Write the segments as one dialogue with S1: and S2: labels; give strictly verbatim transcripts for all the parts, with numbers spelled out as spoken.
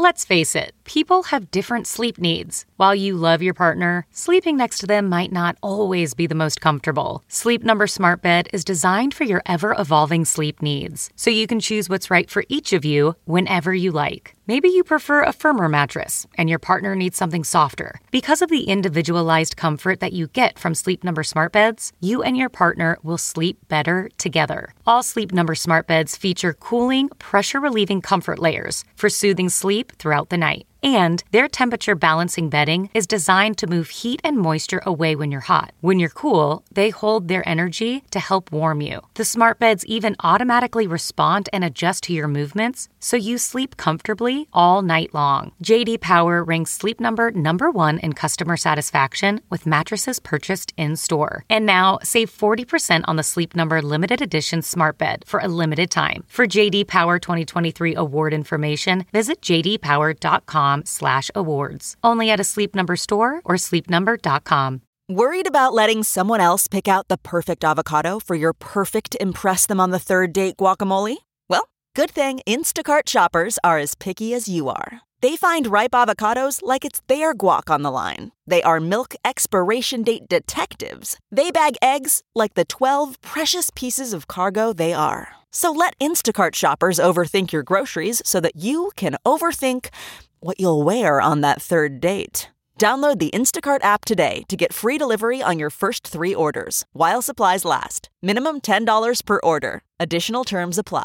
S1: Let's face it, people have different sleep needs. While you love your partner, sleeping next to them might not always be the most comfortable. Sleep Number Smart Bed is designed for your ever-evolving sleep needs, so you can choose what's right for each of you whenever you like. Maybe you prefer a firmer mattress and your partner needs something softer. Because of the individualized comfort that you get from Sleep Number Smart Beds, you and your partner will sleep better together. All Sleep Number Smart Beds feature cooling, pressure-relieving comfort layers for soothing sleep throughout the night. And their temperature balancing bedding is designed to move heat and moisture away when you're hot. When you're cool, they hold their energy to help warm you. The smart beds even automatically respond and adjust to your movements, so you sleep comfortably all night long. J D Power ranks Sleep Number number one in customer satisfaction with mattresses purchased in-store. And now, save forty percent on the Sleep Number limited edition smart bed for a limited time. For J D Power twenty twenty-three award information, visit j d power dot com slash awards. Only at a Sleep Number store or sleep number dot com.
S2: Worried about letting someone else pick out the perfect avocado for your perfect impress them on the third date guacamole? Well, good thing Instacart shoppers are as picky as you are. They find ripe avocados like it's their guac on the line. They are milk expiration date detectives. They bag eggs like the twelve precious pieces of cargo they are. So let Instacart shoppers overthink your groceries so that you can overthink what you'll wear on that third date. Download the Instacart app today to get free delivery on your first three orders, while supplies last. Minimum ten dollars per order. Additional terms apply.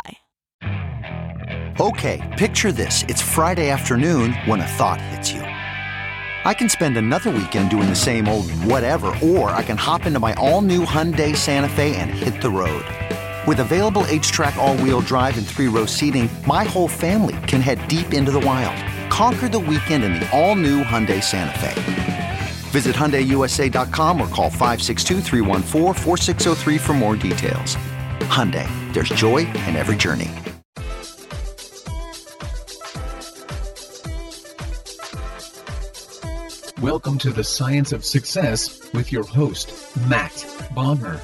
S3: Okay, picture this. It's Friday afternoon when a thought hits you. I can spend another weekend doing the same old whatever, or I can hop into my all-new Hyundai Santa Fe and hit the road. With available H-Track all-wheel drive and three-row seating, my whole family can head deep into the wild. Conquer the weekend in the all-new Hyundai Santa Fe. Visit Hyundai U S A dot com or call five six two, three one four, four six zero three for more details. Hyundai, there's joy in every journey.
S4: Welcome to the Science of Success with your host, Matt Bodner.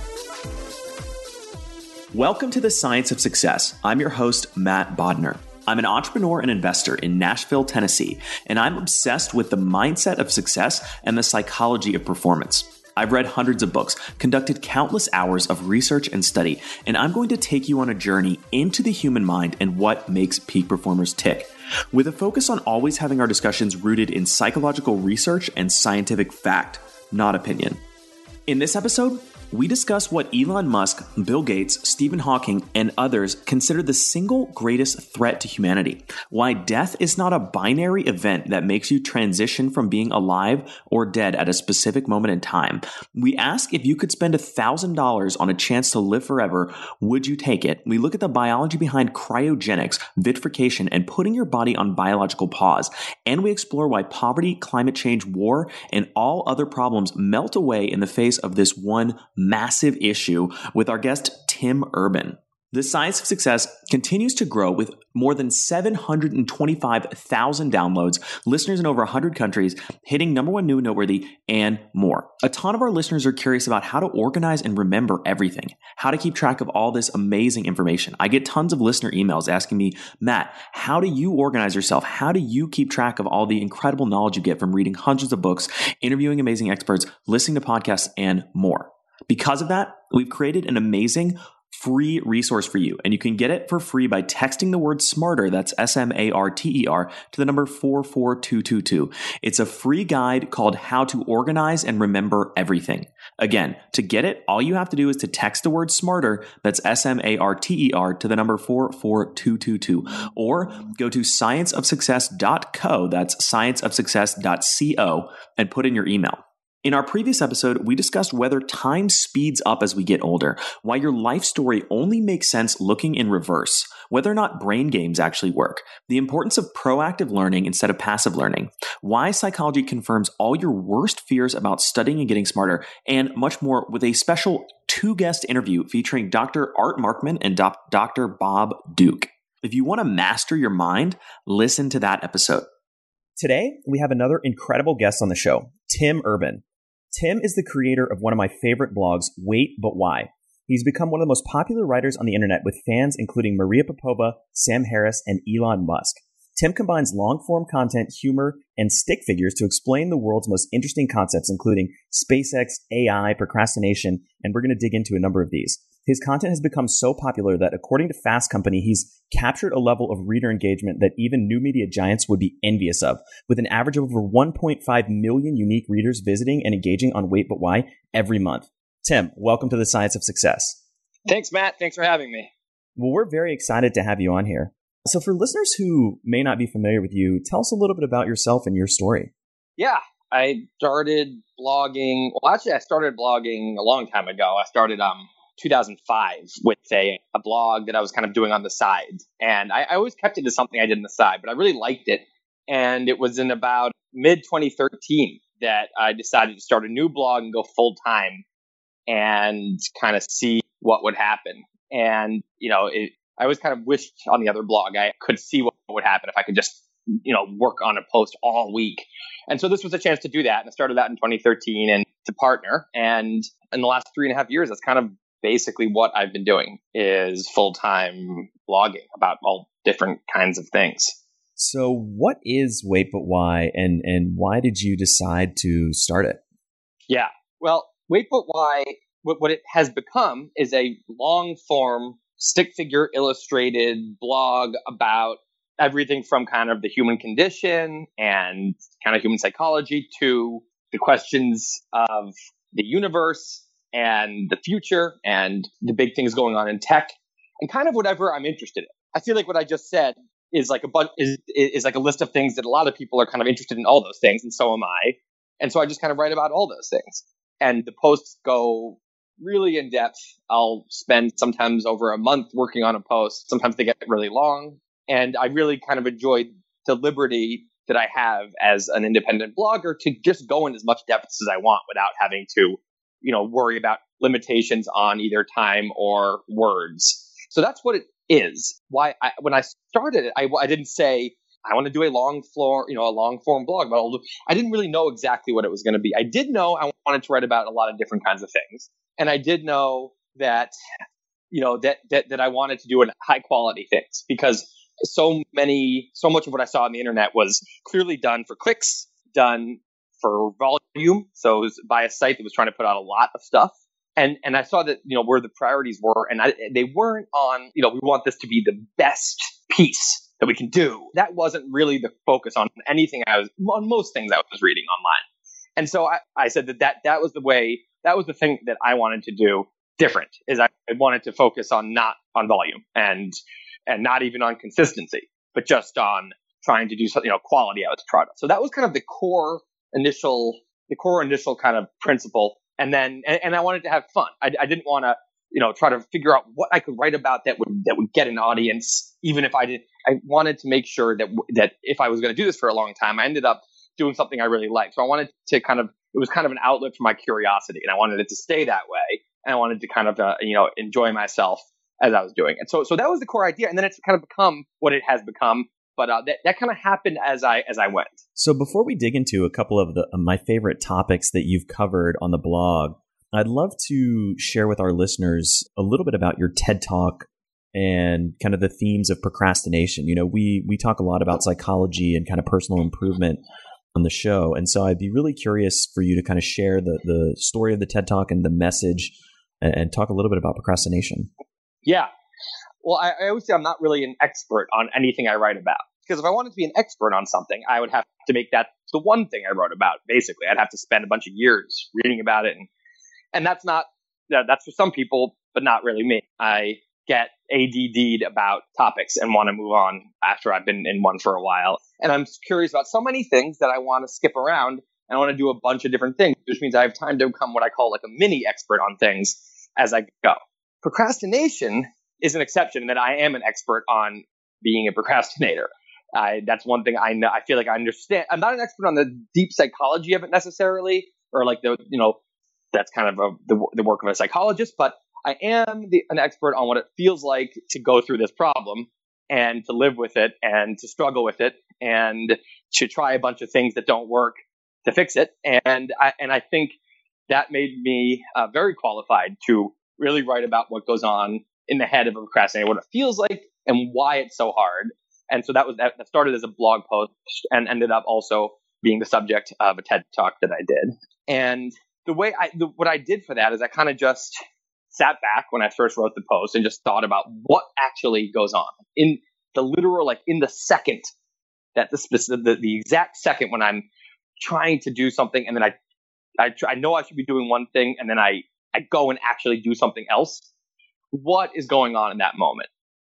S5: Welcome to the Science of Success. I'm your host, Matt Bodner. I'm an entrepreneur and investor in Nashville, Tennessee, and I'm obsessed with the mindset of success and the psychology of performance. I've read hundreds of books, conducted countless hours of research and study, and I'm going to take you on a journey into the human mind and what makes peak performers tick, with a focus on always having our discussions rooted in psychological research and scientific fact, not opinion. In this episode, we discuss what Elon Musk, Bill Gates, Stephen Hawking, and others consider the single greatest threat to humanity, why death is not a binary event that makes you transition from being alive or dead at a specific moment in time. We ask if you could spend one thousand dollars on a chance to live forever, would you take it? We look at the biology behind cryogenics, vitrification, and putting your body on biological pause. And we explore why poverty, climate change, war, and all other problems melt away in the face of this one massive issue with our guest, Tim Urban. The Science of Success continues to grow with more than seven hundred twenty-five thousand downloads, listeners in over one hundred countries, hitting number one new noteworthy, and more. A ton of our listeners are curious about how to organize and remember everything, how to keep track of all this amazing information. I get tons of listener emails asking me, Matt, how do you organize yourself? How do you keep track of all the incredible knowledge you get from reading hundreds of books, interviewing amazing experts, listening to podcasts, and more? Because of that, we've created an amazing free resource for you, and you can get it for free by texting the word SMARTER, that's S M A R T E R, to the number four four two two two. It's a free guide called How to Organize and Remember Everything. Again, to get it, all you have to do is to text the word SMARTER, that's S M A R T E R, to the number four four two two two, or go to science of success dot co, that's science of success dot co, and put in your email. In our previous episode, we discussed whether time speeds up as we get older, why your life story only makes sense looking in reverse, whether or not brain games actually work, the importance of proactive learning instead of passive learning, why psychology confirms all your worst fears about studying and getting smarter, and much more, with a special two-guest interview featuring Doctor Art Markman and Doctor Bob Duke. If you want to master your mind, listen to that episode. Today, we have another incredible guest on the show, Tim Urban. Tim is the creator of one of my favorite blogs, Wait But Why. He's become one of the most popular writers on the internet with fans including Maria Popova, Sam Harris, and Elon Musk. Tim combines long-form content, humor, and stick figures to explain the world's most interesting concepts, including SpaceX, A I, procrastination, and we're going to dig into a number of these. His content has become so popular that, according to Fast Company, he's captured a level of reader engagement that even new media giants would be envious of, with an average of over one point five million unique readers visiting and engaging on Wait But Why every month. Tim, welcome to the Science of Success.
S6: Thanks, Matt. Thanks for having me.
S5: Well, we're very excited to have you on here. So for listeners who may not be familiar with you, tell us a little bit about yourself and your story.
S6: Yeah, I started blogging. Well, actually, I started blogging a long time ago. I started um two thousand five with a, a blog that I was kind of doing on the side. And I, I always kept it as something I did on the side, but I really liked it. And it was in about mid twenty thirteen that I decided to start a new blog and go full time and kind of see what would happen. And, you know, it, I always kind of wished on the other blog I could see what would happen if I could just, you know, work on a post all week. And so this was a chance to do that. And I started that in twenty thirteen and to partner. And in the last three and a half years, that's kind of basically what I've been doing is full-time blogging about all different kinds of things.
S5: So what is Wait But Why, and, and why did you decide to start it?
S6: Yeah, well, Wait But Why, what, what it has become is a long-form stick figure illustrated blog about everything from kind of the human condition and kind of human psychology to the questions of the universe and the future and the big things going on in tech and kind of whatever I'm interested in. I feel like what I just said is like a bunch is, is like a list of things that a lot of people are kind of interested in, all those things, and so am I. And so I just kind of write about all those things. And the posts go really in depth. I'll spend sometimes over a month working on a post. Sometimes they get really long. And I really kind of enjoyed the liberty that I have as an independent blogger to just go in as much depth as I want without having to, you know, worry about limitations on either time or words. So that's what it is. Why I, when I started it, I, I didn't say I want to do a long floor, you know, a long form blog, but I'll, I didn't really know exactly what it was going to be. I did know I wanted to write about a lot of different kinds of things. And I did know that, you know, that, that, that I wanted to do high quality things because so many, so much of what I saw on the internet was clearly done for clicks, done for volume. So it was by a site that was trying to put out a lot of stuff. And, and I saw that, you know, where the priorities were, and I, they weren't on, you know, we want this to be the best piece that we can do. That wasn't really the focus on anything I was, on most things I was reading online. And so I, I said that, that that was the way, that was the thing that I wanted to do different, is I wanted to focus on not on volume and and not even on consistency, but just on trying to do something, you know, quality out of the product. So that was kind of the core initial, the core initial kind of principle. And then, and, and I wanted to have fun. I, I didn't want to, you know, try to figure out what I could write about that would that would get an audience, even if I did. I wanted to make sure that that if I was going to do this for a long time, I ended up doing something I really liked. So I wanted to kind of, it was kind of an outlet for my curiosity, and I wanted it to stay that way. And I wanted to kind of, uh, you know, enjoy myself as I was doing it. So, so that was the core idea. And then it's kind of become what it has become. But uh, that, that kind of happened as I, as I went.
S5: So before we dig into a couple of the, uh, my favorite topics that you've covered on the blog, I'd love to share with our listeners a little bit about your TED Talk and kind of the themes of procrastination. You know, we, we talk a lot about psychology and kind of personal improvement on the show. And so I'd be really curious for you to kind of share the, the story of the TED Talk and the message and, and talk a little bit about procrastination.
S6: Yeah. Well, I, I always say I'm not really an expert on anything I write about, because if I wanted to be an expert on something, I would have to make that the one thing I wrote about. Basically, I'd have to spend a bunch of years reading about it. And, and that's not, that's for some people, but not really me. I get A D D'd about topics and want to move on after I've been in one for a while. And I'm curious about so many things that I want to skip around, and I want to do a bunch of different things, which means I have time to become what I call like a mini expert on things as I go. Procrastination is an exception in that I am an expert on being a procrastinator. I, that's one thing I know. I feel like I understand. I'm not an expert on the deep psychology of it necessarily, or like the, you know, that's kind of a, the, the work of a psychologist, but I am the, an expert on what it feels like to go through this problem and to live with it and to struggle with it and to try a bunch of things that don't work to fix it. And I, and I think that made me uh, very qualified to really write about what goes on in the head of a procrastinator, what it feels like and why it's so hard. And so that was that started as a blog post and ended up also being the subject of a TED Talk that I did. And the way I, the, what I did for that is I kind of just sat back when I first wrote the post and just thought about what actually goes on in the literal, like in the second that the specific, the, the exact second when I'm trying to do something and then I, I, I know I should be doing one thing and then I, I go and actually do something else. What is going on in that moment?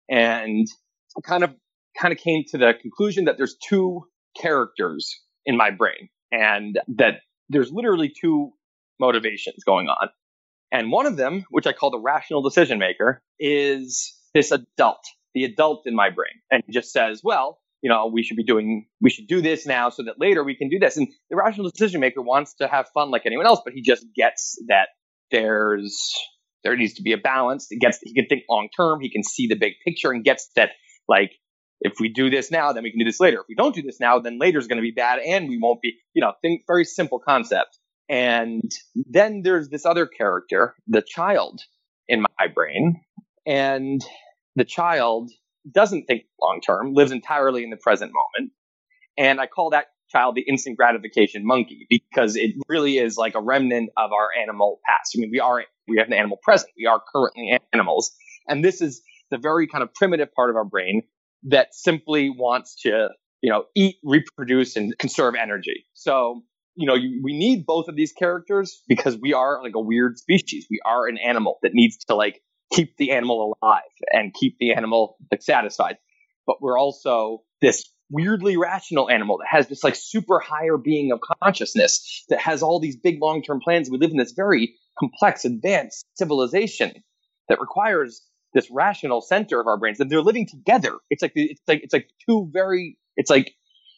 S6: And I kind of, kind of came to the conclusion that there's two characters in my brain and that there's literally two motivations going on. And one of them, which I call the rational decision maker, is this adult, the adult in my brain, and just says, well, you know, we should be doing, we should do this now so that later we can do this. And the rational decision maker wants to have fun like anyone else, but he just gets that there's, there needs to be a balance. He gets, he can think long term. He can see the big picture and gets that, like, if we do this now, then we can do this later. If we don't do this now, then later is going to be bad and we won't be, you know, think very simple concept. And then there's this other character, the child in my brain. And the child doesn't think long term, lives entirely in the present moment. And I call that child the instant gratification monkey because it really is like a remnant of our animal past. I mean, we are, we have an animal present. We are currently animals. And this is the very kind of primitive part of our brain that simply wants to, you know, eat, reproduce, and conserve energy. So, you know, you, we need both of these characters because we are like a weird species. We are an animal that needs to like keep the animal alive and keep the animal like satisfied. But we're also this weirdly rational animal that has this like super higher being of consciousness that has all these big long-term plans. We live in this very complex, advanced civilization that requires this rational center of our brains, and they're living together. It's like it's like it's like two very it's like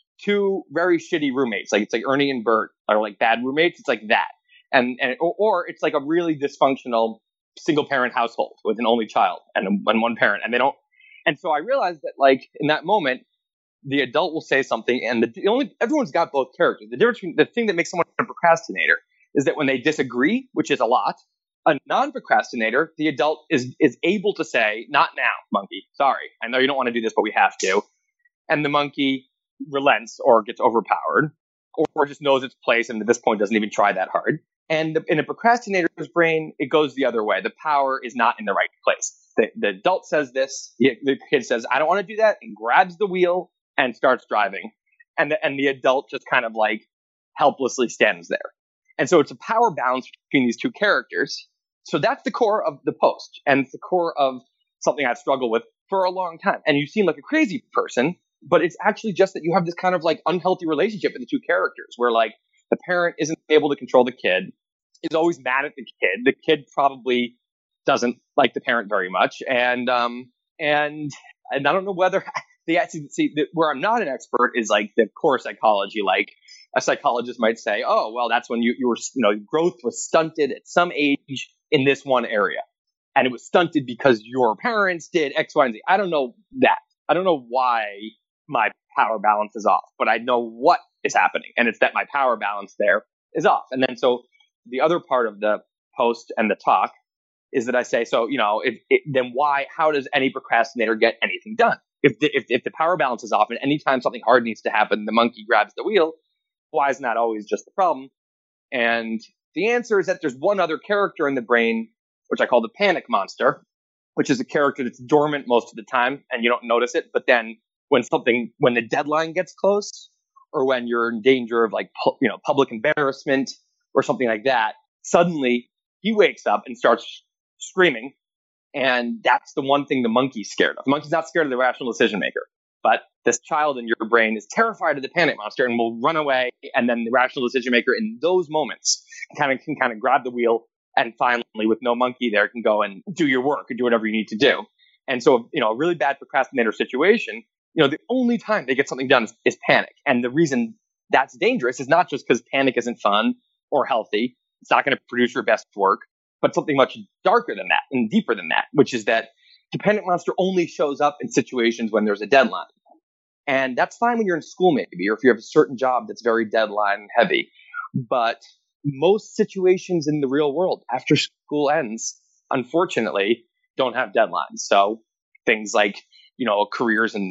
S6: two very shitty roommates. Like it's like Ernie and Bert are like bad roommates. It's like that, and and or, or it's like a really dysfunctional single parent household with an only child and, a, and one parent, and they don't. And so I realized that like in that moment, the adult will say something, and the, the only everyone's got both characters. The difference between the thing that makes someone a procrastinator is that when they disagree, which is a lot. A non-procrastinator, the adult is is able to say, not now, monkey. Sorry. I know you don't want to do this, but we have to. And the monkey relents or gets overpowered or just knows its place and at this point doesn't even try that hard. And the, in a procrastinator's brain, it goes the other way. The power is not in the right place. The, the adult says this. The, the kid says, I don't want to do that, and grabs the wheel and starts driving. And the, and the adult just kind of like helplessly stands there. And so it's a power balance between these two characters. So that's the core of the post, and it's the core of something I've struggled with for a long time. And you seem like a crazy person, but it's actually just that you have this kind of like unhealthy relationship with the two characters where like the parent isn't able to control the kid, is always mad at the kid. The kid probably doesn't like the parent very much. And, um, and, and I don't know whether they actually see that where I'm not an expert is like the core psychology, like a psychologist might say, oh, well, that's when you, you were, you know, growth was stunted at some age in this one area. And it was stunted because your parents did X, Y, and Z. I don't know that. I don't know why my power balance is off, but I know what is happening. And it's that my power balance there is off. And then so the other part of the post and the talk is that I say, so, you know, if, if then why, how does any procrastinator get anything done? If the, if, if the power balance is off and anytime something hard needs to happen, the monkey grabs the wheel, why isn't that always just the problem? And the answer is that there's one other character in the brain, which I call the panic monster, which is a character that's dormant most of the time and you don't notice it. But then when something, when the deadline gets close or when you're in danger of like, pu- you know, public embarrassment or something like that, suddenly he wakes up and starts screaming. And that's the one thing the monkey's scared of. The monkey's not scared of the rational decision maker, but this child in your brain is terrified of the panic monster and will run away. And then the rational decision maker in those moments kind of can kind of grab the wheel and finally, with no monkey there, can go and do your work or do whatever you need to do. And so, you know, a really bad procrastinator situation, you know, the only time they get something done is, is panic. And the reason that's dangerous is not just because panic isn't fun or healthy. It's not going to produce your best work, but something much darker than that and deeper than that, which is that the panic monster only shows up in situations when there's a deadline. And that's fine when you're in school, maybe, or if you have a certain job that's very deadline heavy. But most situations in the real world after school ends, unfortunately, don't have deadlines. So things like, you know, careers in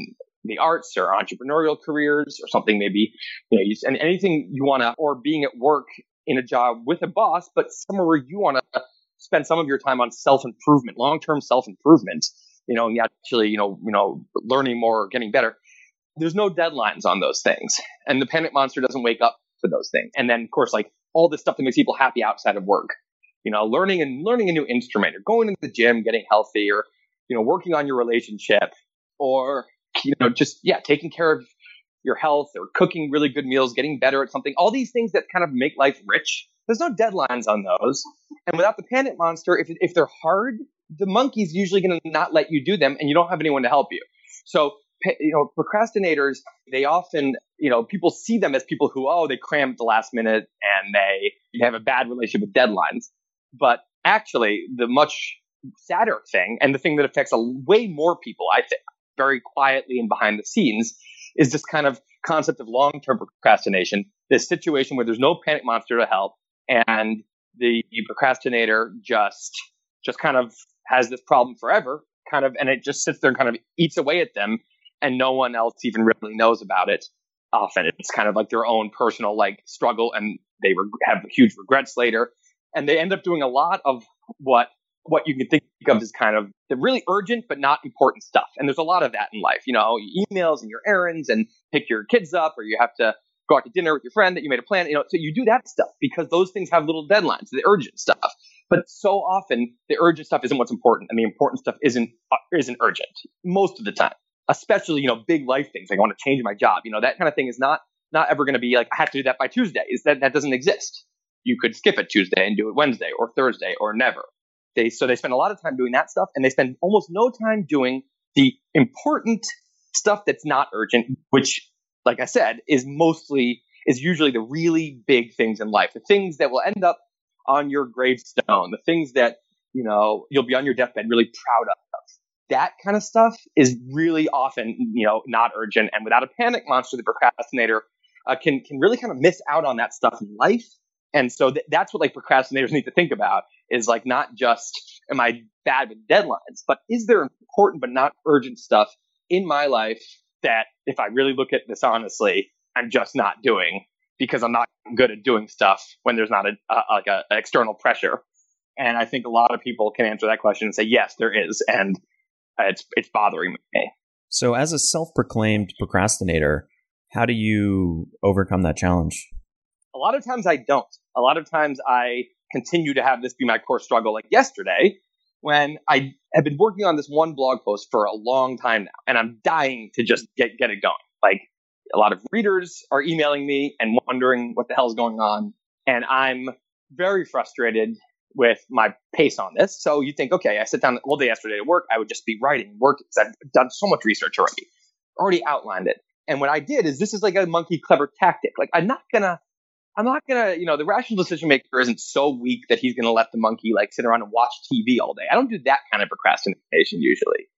S6: the arts or entrepreneurial careers or something maybe, you know, you, and anything you want to, or being at work in a job with a boss, but somewhere where you want to spend some of your time on self-improvement, long-term self-improvement, you know, and actually, you know, you know, learning more, getting better. There's no deadlines on those things. And the panic monster doesn't wake up to those things. And then, of course, like all this stuff that makes people happy outside of work, you know, learning and learning a new instrument or going to the gym, getting healthy, or, you know, working on your relationship, or, you know, just, yeah, taking care of your health or cooking really good meals, getting better at something, all these things that kind of make life rich. There's no deadlines on those. And without the panic monster, if, if they're hard, the monkey's usually going to not let you do them and you don't have anyone to help you. So, you know, procrastinators, they often, you know, people see them as people who, oh, they cram at the last minute and they, they have a bad relationship with deadlines. But actually, the much sadder thing, and the thing that affects a way more people, I think, very quietly and behind the scenes, is this kind of concept of long-term procrastination, this situation where there's no panic monster to help, and the procrastinator just just kind of has this problem forever, kind of, and it just sits there and kind of eats away at them, and no one else even really knows about it. Often it's kind of like their own personal like struggle, and they reg- have huge regrets later, and they end up doing a lot of what what you can think of as kind of the really urgent but not important stuff. And there's a lot of that in life, you know, emails and your errands and pick your kids up, or you have to go out to dinner with your friend that you made a plan, you know, so you do that stuff because those things have little deadlines, the urgent stuff. But so often the urgent stuff isn't what's important, and the important stuff isn't uh, isn't urgent most of the time, especially, you know, big life things like I want to change my job, you know, that kind of thing is not not ever going to be like I have to do that by Tuesday. Is that that doesn't exist. You could skip it Tuesday and do it Wednesday or Thursday or never. They, so they spend a lot of time doing that stuff, and they spend almost no time doing the important stuff that's not urgent, which, like I said, is mostly, is usually the really big things in life, the things that will end up on your gravestone, the things that, you know, you'll be on your deathbed really proud of. That kind of stuff is really often, you know, not urgent. And without a panic monster, the procrastinator uh, can, can really kind of miss out on that stuff in life. And so th- that's what like procrastinators need to think about, is like not just am I bad with deadlines, but is there important but not urgent stuff in my life that if I really look at this honestly, I'm just not doing because I'm not good at doing stuff when there's not a, a like a, a external pressure. And I think a lot of people can answer that question and say, yes, there is. And it's it's bothering me.
S7: So as a self-proclaimed procrastinator, how do you overcome that challenge?
S6: A lot of times I don't. A lot of times I continue to have this be my core struggle. Like yesterday, when I have been working on this one blog post for a long time now, and I'm dying to just get, get it going. Like a lot of readers are emailing me and wondering what the hell is going on. And I'm very frustrated with my pace on this. So you think, okay, I sit down all day yesterday to work. I would just be writing, working, because I've done so much research already, already outlined it. And what I did is this is like a monkey clever tactic. Like I'm not going to I'm not going to, you know, the rational decision maker isn't so weak that he's going to let the monkey like sit around and watch T V all day. I don't do that kind of procrastination usually.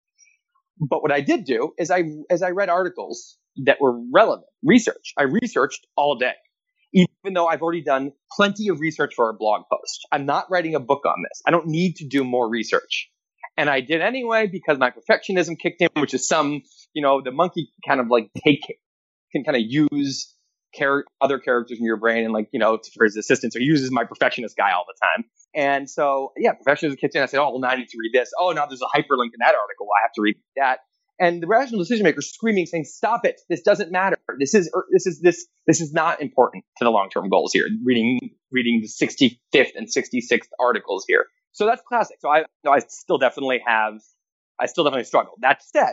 S6: But what I did do is I, as I read articles that were relevant, research, I researched all day, even though I've already done plenty of research for a blog post. I'm not writing a book on this. I don't need to do more research. And I did anyway because my perfectionism kicked in, which is some, you know, the monkey kind of like take, can kind of use Char- other characters in your brain and like, you know, for his assistance, or uses my perfectionist guy all the time. And so, yeah, perfectionism kicked in. I said, oh, well, now I need to read this. Oh, now there's a hyperlink in that article. Well, I have to read that. And the rational decision maker screaming, saying, stop it. This doesn't matter. This is, this is, this, this is not important to the long-term goals here. Reading, reading the sixty-fifth and sixty-sixth articles here. So that's classic. So I, no, I still definitely have, I still definitely struggle. That said,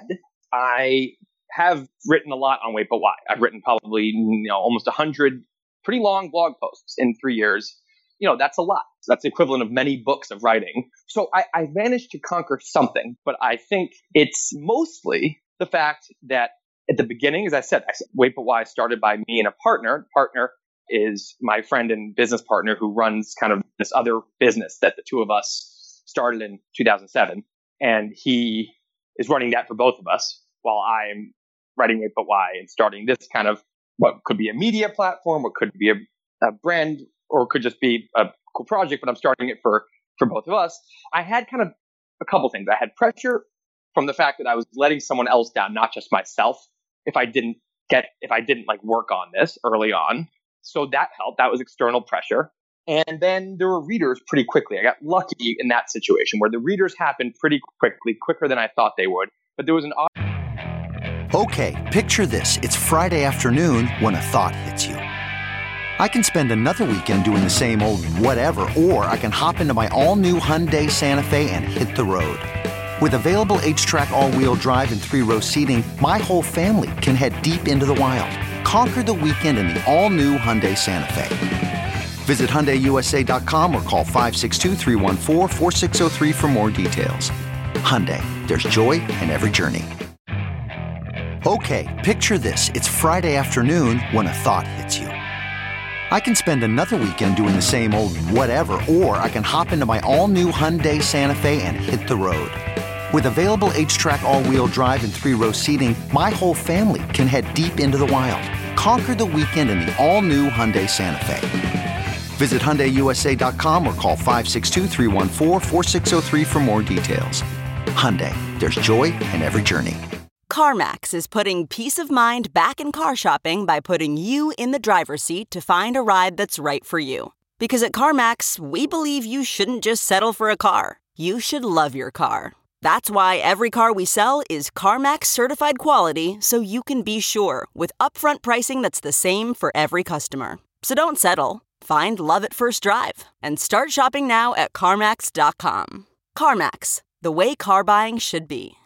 S6: I have written a lot on Wait But Why. I've written probably, you know, almost a hundred pretty long blog posts in three years. You know, that's a lot. That's the equivalent of many books of writing. So I, I managed to conquer something, but I think it's mostly the fact that at the beginning, as I said, I said Wait But Why started by me and a partner. Partner is my friend and business partner who runs kind of this other business that the two of us started in two thousand seven. And he is running that for both of us while I'm writing Wait But Why and starting this kind of what could be a media platform, what could be a, a brand, or it could just be a cool project, but I'm starting it for, for both of us. I had kind of a couple things. I had pressure from the fact that I was letting someone else down, not just myself. if I didn't get, if I didn't like work on this early on. So that helped. That was external pressure. And then there were readers pretty quickly. I got lucky in that situation where the readers happened pretty quickly, quicker than I thought they would. But there was an...
S3: Okay, picture this. It's Friday afternoon when a thought hits you. I can spend another weekend doing the same old whatever, or I can hop into my all-new Hyundai Santa Fe and hit the road. With available H-Track all-wheel drive and three-row seating, my whole family can head deep into the wild. Conquer the weekend in the all-new Hyundai Santa Fe. Visit Hyundai U S A dot com or call five six two, three one four, four six zero three for more details. Hyundai, there's joy in every journey. Okay, picture this. It's Friday afternoon when a thought hits you. I can spend another weekend doing the same old whatever, or I can hop into my all-new Hyundai Santa Fe and hit the road. With available H-Track all-wheel drive and three-row seating, my whole family can head deep into the wild. Conquer the weekend in the all-new Hyundai Santa Fe. Visit Hyundai U S A dot com or call five six two, three one four, four six zero three for more details. Hyundai, there's joy in every journey.
S2: CarMax is putting peace of mind back in car shopping by putting you in the driver's seat to find a ride that's right for you. Because at CarMax, we believe you shouldn't just settle for a car. You should love your car. That's why every car we sell is CarMax certified quality, so you can be sure with upfront pricing that's the same for every customer. So don't settle. Find love at first drive and start shopping now at CarMax dot com. CarMax, the way car buying should be.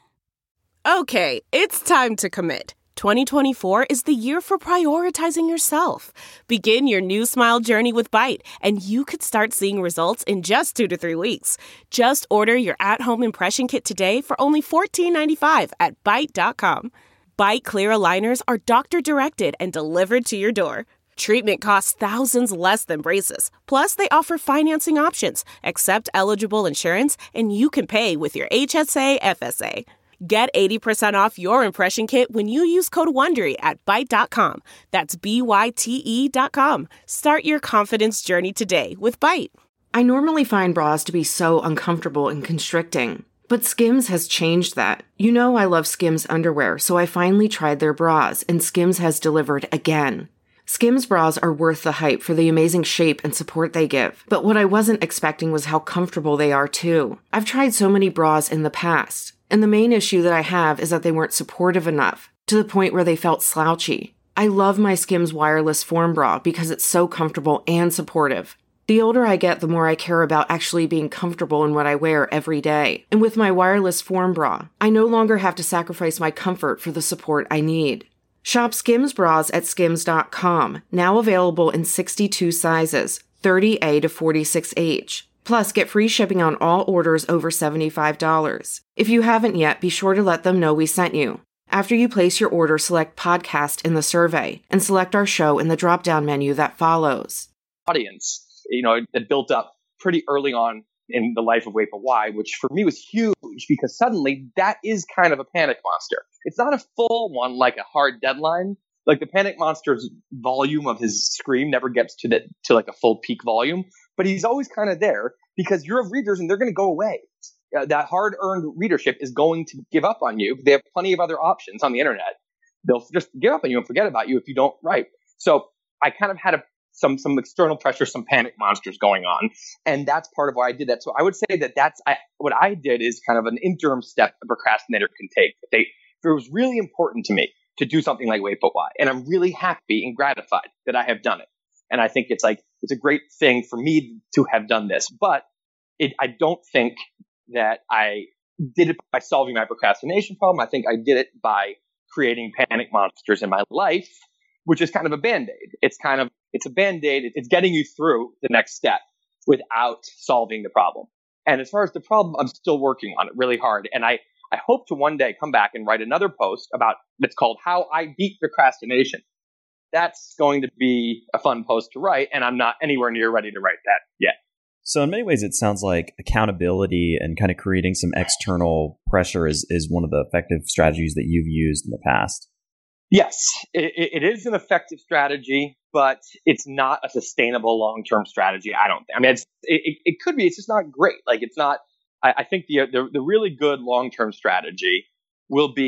S8: Okay, it's time to commit. twenty twenty-four is the year for prioritizing yourself. Begin your new smile journey with Byte, and you could start seeing results in just two to three weeks. Just order your at-home impression kit today for only fourteen ninety-five at Byte dot com. Byte clear aligners are doctor-directed and delivered to your door. Treatment costs thousands less than braces. Plus, they offer financing options, accept eligible insurance, and you can pay with your H S A F S A. Get eighty percent off your impression kit when you use code WONDERY at Byte dot com. That's B Y T E dot com. Start your confidence journey today with Byte.
S9: I normally find bras to be so uncomfortable and constricting, but Skims has changed that. You know I love Skims underwear, so I finally tried their bras, and Skims has delivered again. Skims bras are worth the hype for the amazing shape and support they give, but what I wasn't expecting was how comfortable they are too. I've tried so many bras in the past, and the main issue that I have is that they weren't supportive enough, to the point where they felt slouchy. I love my Skims wireless form bra because it's so comfortable and supportive. The older I get, the more I care about actually being comfortable in what I wear every day. And with my wireless form bra, I no longer have to sacrifice my comfort for the support I need. Shop Skims bras at skims dot com, now available in sixty-two sizes, thirty A to forty-six H. Plus, get free shipping on all orders over seventy-five dollars. If you haven't yet, be sure to let them know we sent you. After you place your order, select podcast in the survey and select our show in the drop-down menu that follows.
S6: Audience, you know, that built up pretty early on in the life of Wait But Why, which for me was huge because suddenly that is kind of a panic monster. It's not a full one like a hard deadline. Like the Panic Monster's volume of his scream never gets to the to like a full peak volume, but he's always kind of there because you're of readers and they're going to go away. Uh, that hard-earned readership is going to give up on you. They have plenty of other options on the internet. They'll just give up on you and forget about you if you don't write. So I kind of had a some some external pressure, some panic monsters going on, and that's part of why I did that. So I would say that that's I, what I did is kind of an interim step a procrastinator can take. If, they, if it was really important to me to do something like Wait But Why, and I'm really happy and gratified that I have done it, and I think it's like it's a great thing for me to have done this. But it, I don't think that I did it by solving my procrastination problem. I think I did it by creating panic monsters in my life, which is kind of a Band-Aid. It's kind of, it's a Band-Aid. It's getting you through the next step without solving the problem. And as far as the problem, I'm still working on it really hard. And I, I hope to one day come back and write another post about, that's called How I Beat Procrastination. That's going to be a fun post to write. And I'm not anywhere near ready to write that yet.
S7: So in many ways, it sounds like accountability and kind of creating some external pressure is, is one of the effective strategies that you've used in the past.
S6: Yes, it, it is an effective strategy, but it's not a sustainable long-term strategy. I don't think. I mean, it's, it, it could be. It's just not great. Like it's not. I, I think the, the the really good long-term strategy will be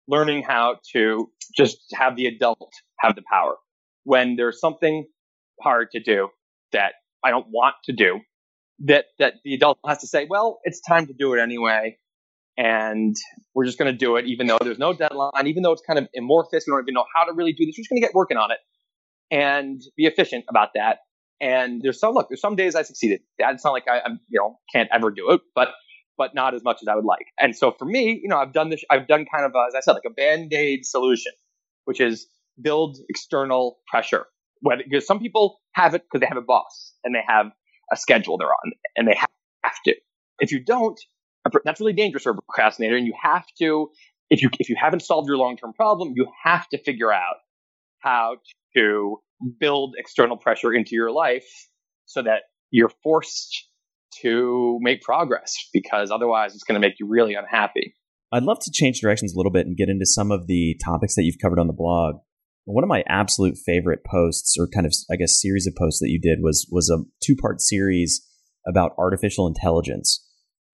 S6: learning how to just have the adult have the power. When there's something hard to do that I don't want to do, that, that the adult has to say, well, it's time to do it anyway. And we're just going to do it, even though there's no deadline, even though it's kind of amorphous. We don't even know how to really do this. We're just going to get working on it and be efficient about that. And there's some, look, there's some days I succeeded. It's not like I, I'm, you know, can't ever do it, but, but not as much as I would like. And so for me, you know, I've done this, I've done kind of, a, as I said, like a Band-Aid solution, which is build external pressure. Whether, because some people have it because they have a boss and they have a schedule they're on and they have to. If you don't, that's really dangerous for a procrastinator. And you have to, if you if you haven't solved your long-term problem, you have to figure out how to build external pressure into your life so that you're forced to make progress, because otherwise it's going to make you really unhappy.
S7: I'd love to change directions a little bit and get into some of the topics that you've covered on the blog. One of my absolute favorite posts, or kind of, I guess, series of posts that you did was was a two-part series about artificial intelligence.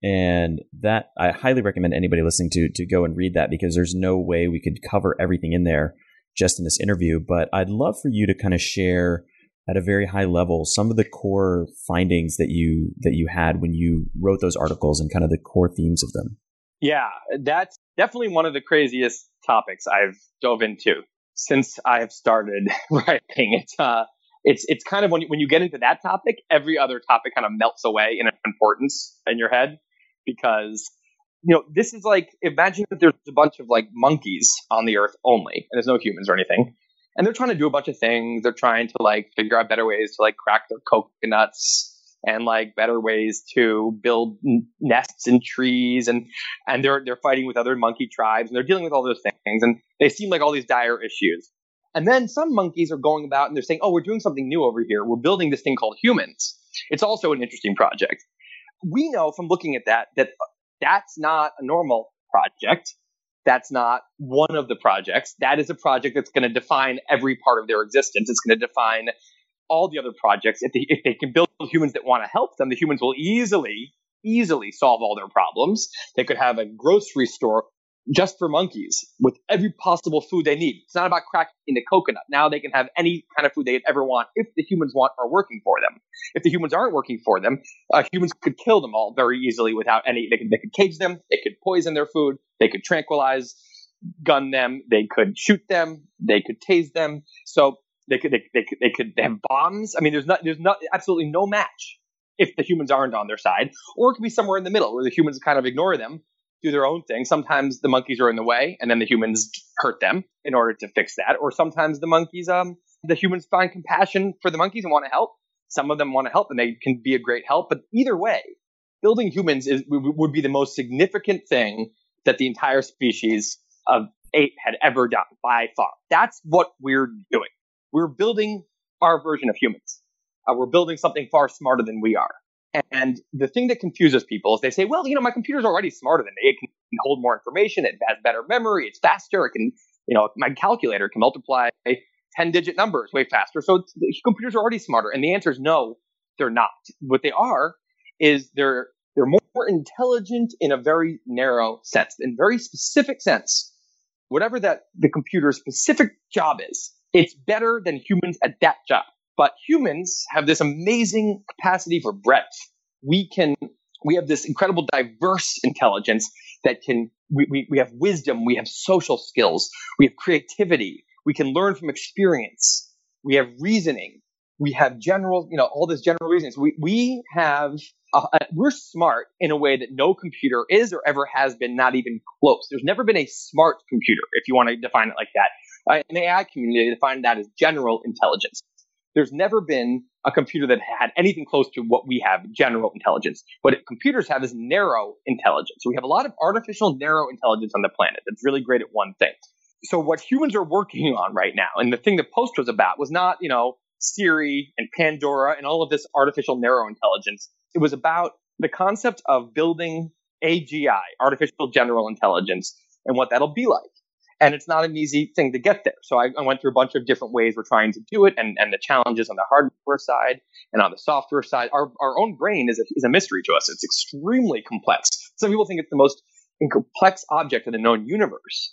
S7: And that I highly recommend anybody listening to to go and read that, because there's no way we could cover everything in there just in this interview. But I'd love for you to kind of share at a very high level some of the core findings that you that you had when you wrote those articles and kind of the core themes of them.
S6: Yeah, that's definitely one of the craziest topics I've dove into since I have started writing. It's uh, it's it's kind of when you, when you get into that topic, every other topic kind of melts away in importance in your head. Because, you know, this is like, imagine that there's a bunch of like monkeys on the earth only, and there's no humans or anything. And they're trying to do a bunch of things. They're trying to like figure out better ways to like crack their coconuts and like better ways to build n- nests in trees. And, and they're, they're fighting with other monkey tribes, and they're dealing with all those things. And they seem like all these dire issues. And then some monkeys are going about and they're saying, oh, we're doing something new over here. We're building this thing called humans. It's also an interesting project. We know from looking at that, that that's not a normal project. That's not one of the projects. That is a project that's going to define every part of their existence. It's going to define all the other projects. If they, if they can build humans that want to help them, the humans will easily, easily solve all their problems. They could have a grocery store just for monkeys with every possible food they need. It's not about cracking the coconut. Now they can have any kind of food they ever want if the humans want are working for them. If the humans aren't working for them, uh, humans could kill them all very easily without any. They could, they could cage them. They could poison their food. They could tranquilize, gun them. They could shoot them. They could tase them. So they could they, they could they could they have bombs. I mean, there's not there's not absolutely no match if the humans aren't on their side, or it could be somewhere in the middle where the humans kind of ignore them, do their own thing. Sometimes the monkeys are in the way and then the humans hurt them in order to fix that. Or sometimes the monkeys, um, the humans find compassion for the monkeys and want to help. Some of them want to help and they can be a great help. But either way, building humans is would be the most significant thing that the entire species of ape had ever done by far. That's what we're doing. We're building our version of humans. Uh, we're building something far smarter than we are. And the thing that confuses people is they say, well, you know, my computer's already smarter than me. It can hold more information. It has better memory. It's faster. It can, you know, my calculator can multiply ten digit numbers way faster. So it's, the computers are already smarter. And the answer is no, they're not. What they are is they're, they're more intelligent in a very narrow sense, in very specific sense. Whatever that the computer's specific job is, it's better than humans at that job. But humans have this amazing capacity for breadth. We can, we have this incredible diverse intelligence that can, we, we, we have wisdom, we have social skills, we have creativity, we can learn from experience, we have reasoning, we have general, you know, all this general reasoning. So we, we have, uh, we're smart in a way that no computer is or ever has been, not even close. There's never been a smart computer, if you want to define it like that. Uh, in the A I community, they define that as general intelligence. There's never been a computer that had anything close to what we have, general intelligence. What computers have is narrow intelligence. So we have a lot of artificial narrow intelligence on the planet that's really great at one thing. So what humans are working on right now, and the thing the post was about, was not, you know, Siri and Pandora and all of this artificial narrow intelligence. It was about the concept of building A G I, artificial general intelligence, and what that'll be like. And it's not an easy thing to get there. So I, I went through a bunch of different ways we're trying to do it, and, and the challenges on the hardware side and on the software side. Our our own brain is a, is a mystery to us. It's extremely complex. Some people think it's the most complex object in the known universe.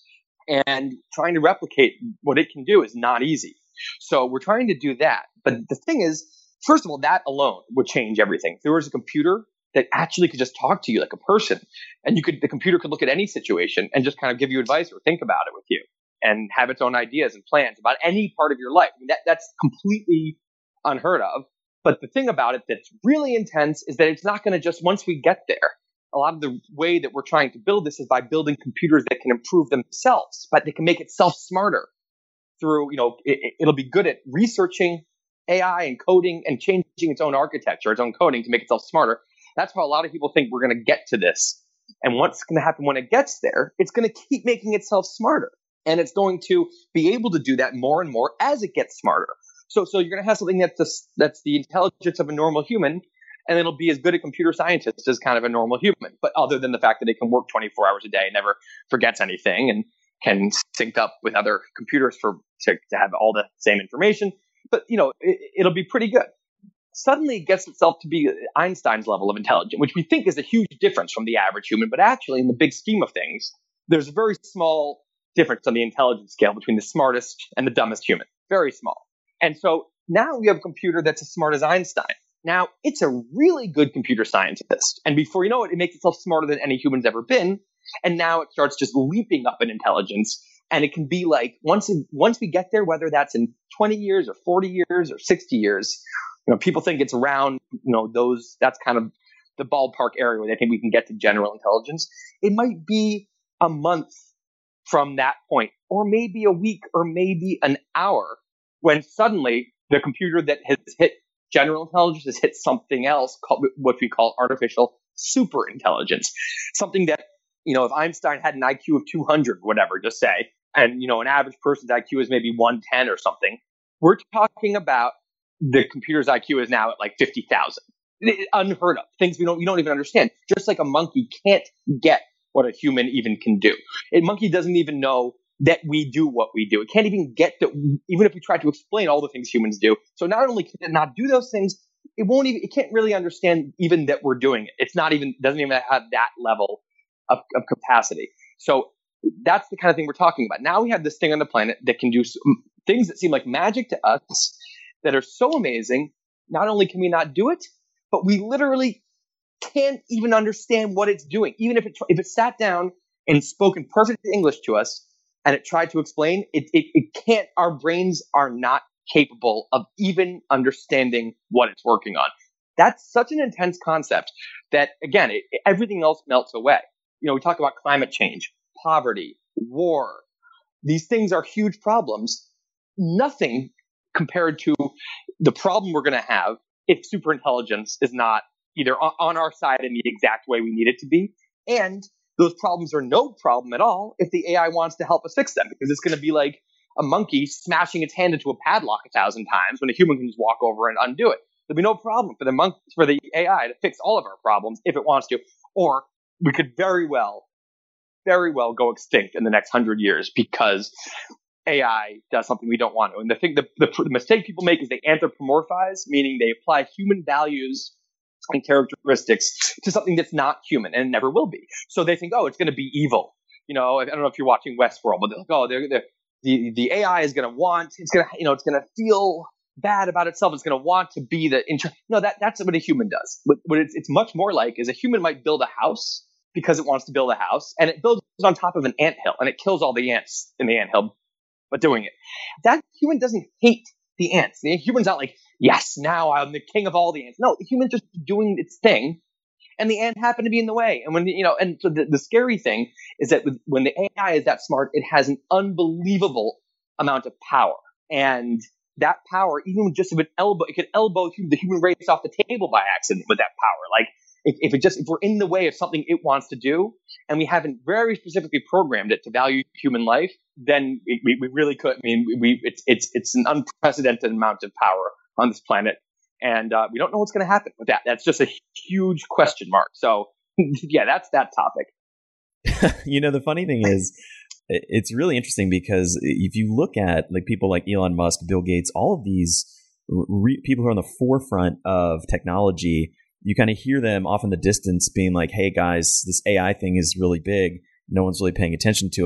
S6: And trying to replicate what it can do is not easy. So we're trying to do that. But the thing is, first of all, that alone would change everything. If there was a computer that actually could just talk to you like a person, and you could, the computer could look at any situation and just kind of give you advice or think about it with you and have its own ideas and plans about any part of your life. I mean, that, that's completely unheard of. But the thing about it that's really intense is that it's not going to just, once we get there, a lot of the way that we're trying to build this is by building computers that can improve themselves, but they can make itself smarter through, you know, it, it'll be good at researching A I and coding and changing its own architecture, its own coding to make itself smarter. That's how a lot of people think we're going to get to this. And what's going to happen when it gets there, it's going to keep making itself smarter. And it's going to be able to do that more and more as it gets smarter. So, so you're going to have something that's the, that's the intelligence of a normal human, and it'll be as good a computer scientist as kind of a normal human. But other than the fact that it can work twenty-four hours a day, never forgets anything, and can sync up with other computers for to, to have all the same information. But, you know, it, it'll be pretty good. Suddenly it gets itself to be Einstein's level of intelligence, which we think is a huge difference from the average human. But actually, in the big scheme of things, there's a very small difference on the intelligence scale between the smartest and the dumbest human. Very small. And so now we have a computer that's as smart as Einstein. Now, it's a really good computer scientist. And before you know it, it makes itself smarter than any human's ever been. And now it starts just leaping up in intelligence. And it can be like, once it, once we get there, whether that's in twenty years or forty years or sixty years, you know, people think it's around, you know, those, that's kind of the ballpark area where they think we can get to general intelligence. It might be a month from that point, or maybe a week, or maybe an hour, when suddenly the computer that has hit general intelligence has hit something else called what we call artificial super intelligence. Something that, you know, if Einstein had an I Q of two hundred, whatever, just say, and, you know, an average person's I Q is maybe one ten or something, we're talking about the computer's I Q is now at like fifty thousand. Unheard of. Things we don't, we don't even understand. Just like a monkey can't get what a human even can do. A monkey doesn't even know that we do what we do. It can't even get that, even if we try to explain all the things humans do. So not only can it not do those things, it won't even, it can't really understand even that we're doing it. It's not even, doesn't even have that level of, of capacity. So that's the kind of thing we're talking about. Now we have this thing on the planet that can do some things that seem like magic to us that are so amazing. Not only can we not do it, but we literally can't even understand what it's doing. Even if it, if it sat down and spoke in perfect English to us, and it tried to explain, it, it, it can't, our brains are not capable of even understanding what it's working on. That's such an intense concept that, again, it, everything else melts away. You know, we talk about climate change, poverty, war. These things are huge problems. Nothing compared to the problem we're going to have if superintelligence is not either on our side in the exact way we need it to be, and those problems are no problem at all if the A I wants to help us fix them, because it's going to be like a monkey smashing its hand into a padlock a thousand times when a human can just walk over and undo it. There'll be no problem for the monkey, for the A I to fix all of our problems if it wants to. Or we could very well, very well go extinct in the next hundred years because A I does something we don't want to. And the thing, the, the, the mistake people make is they anthropomorphize, meaning they apply human values and characteristics to something that's not human and never will be. So they think, oh, it's going to be evil. You know, I don't know if you're watching Westworld, but they're like, oh, they're, they're, the the A I is going to want, it's going to, you know, it's going to feel bad about itself. It's going to want to be the inter- no, that that's what a human does. What, what it's it's much more like is a human might build a house because it wants to build a house, and it builds on top of an anthill, and it kills all the ants in the anthill, but doing it. That human doesn't hate the ants. The human's not like, yes, now I'm the king of all the ants. No, the human's just doing its thing, and the ant happened to be in the way. And when, you know, and so the, the scary thing is that with, when the A I is that smart, it has an unbelievable amount of power. And that power, even just if it elbow, it could elbow the human race off the table by accident with that power. Like if, if it just, if we're in the way of something it wants to do, and we haven't very specifically programmed it to value human life, then we, we really could. I mean, we, it's, it's, it's an unprecedented amount of power on this planet. And uh, we don't know what's going to happen with that. That's just a huge question mark. So yeah, that's that topic.
S7: You know, the funny thing is, it's really interesting because if you look at like people like Elon Musk, Bill Gates, all of these re- people who are on the forefront of technology, you kind of hear them off in the distance being like, hey guys, this A I thing is really big. No one's really paying attention to it.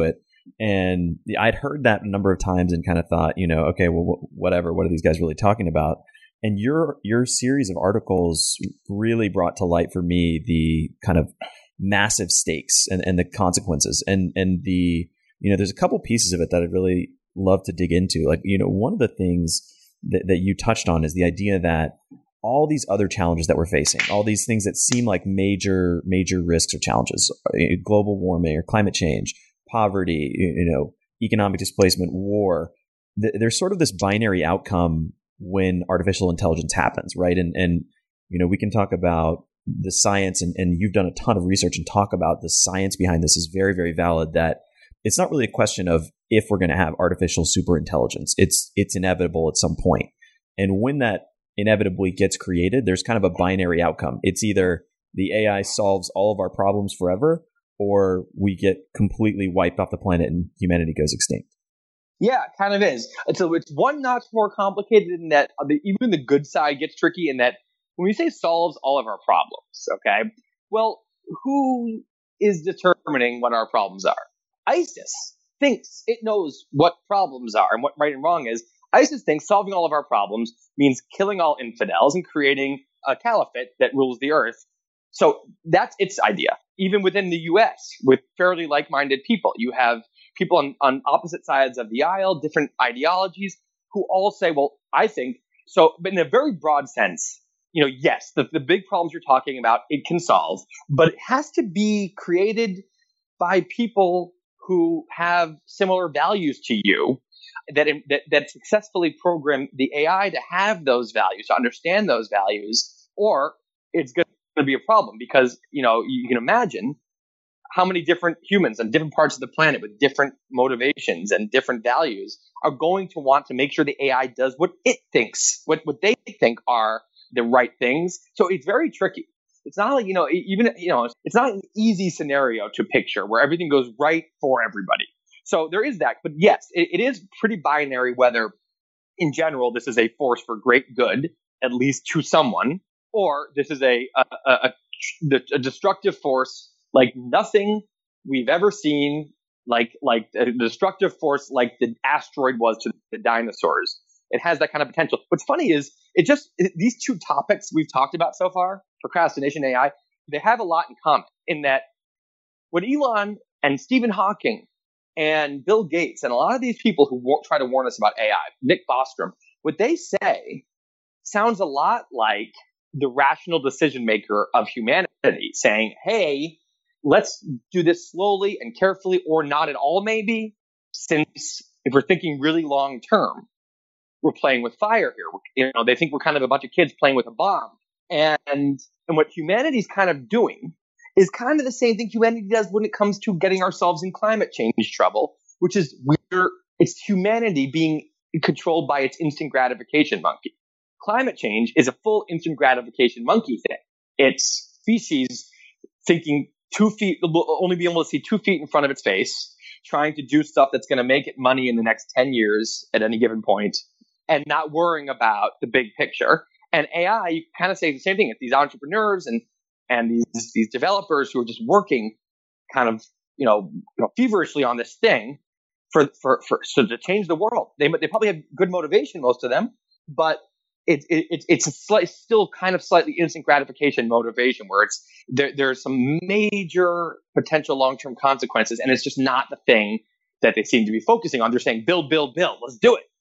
S7: And I'd heard that a number of times and kind of thought, you know, okay, well, whatever. What are these guys really talking about? And your your series of articles really brought to light for me the kind of massive stakes and, and the consequences. And and the, you know, there's a couple pieces of it that I'd really love to dig into. Like, you know, one of the things that, that you touched on is the idea that all these other challenges that we're facing, all these things that seem like major, major risks or challenges, global warming or climate change, poverty, you know, economic displacement, war, th- there's sort of this binary outcome when artificial intelligence happens, right? And, and you know, we can talk about the science, and, and you've done a ton of research and talk about the science behind this is very, very valid, that it's not really a question of if we're going to have artificial superintelligence. It's it's inevitable at some point. And when that inevitably gets created, there's kind of a binary outcome. It's either the A I solves all of our problems forever, or we get completely wiped off the planet and humanity goes extinct.
S6: Yeah, it kind of is. And so it's one notch more complicated in that the, even the good side gets tricky in that when we say solves all of our problems, okay, well, who is determining what our problems are? ISIS thinks it knows what problems are and what right and wrong is. ISIS thinks solving all of our problems means killing all infidels and creating a caliphate that rules the earth. So that's its idea. Even within the U S, with fairly like-minded people, you have people on, on opposite sides of the aisle, different ideologies, who all say, well, I think so. But in a very broad sense, you know, yes, the, the big problems you're talking about, it can solve, but it has to be created by people who have similar values to you, that, that that successfully program the A I to have those values, to understand those values, or it's going to be a problem because, you know, you can imagine how many different humans on different parts of the planet with different motivations and different values are going to want to make sure the A I does what it thinks, what, what they think are the right things. So it's very tricky. It's not like, you know, even, you know, it's not an easy scenario to picture where everything goes right for everybody. So there is that. But yes, it, it is pretty binary whether in general this is a force for great good, at least to someone, or this is a, a, a, a, a destructive force like nothing we've ever seen, like like a destructive force like the asteroid was to the dinosaurs. It has that kind of potential. What's funny is it just it, these two topics we've talked about so far, procrastination, A I, they have a lot in common in that what Elon and Stephen Hawking and Bill Gates and a lot of these people who war- try to warn us about A I, Nick Bostrom, what they say sounds a lot like the rational decision maker of humanity saying, hey, let's do this slowly and carefully or not at all maybe, since if we're thinking really long term, we're playing with fire here. You know, they think we're kind of a bunch of kids playing with a bomb. And and what humanity's kind of doing is kind of the same thing humanity does when it comes to getting ourselves in climate change trouble, which is we're it's humanity being controlled by its instant gratification monkey. Climate change is a full instant gratification monkey thing. It's species thinking two feet, only being able to see two feet in front of its face, trying to do stuff that's going to make it money in the next ten years at any given point, and not worrying about the big picture. And A I, you kind of say the same thing. It's these entrepreneurs and and these these developers who are just working kind of, you know, you know feverishly on this thing for for for so to change the world. They they probably have good motivation, most of them, but it, it it's a slight, still kind of slightly instant gratification motivation where it's there there's some major potential long-term consequences, and it's just not the thing that they seem to be focusing on. They're saying build, build, build, let's do it.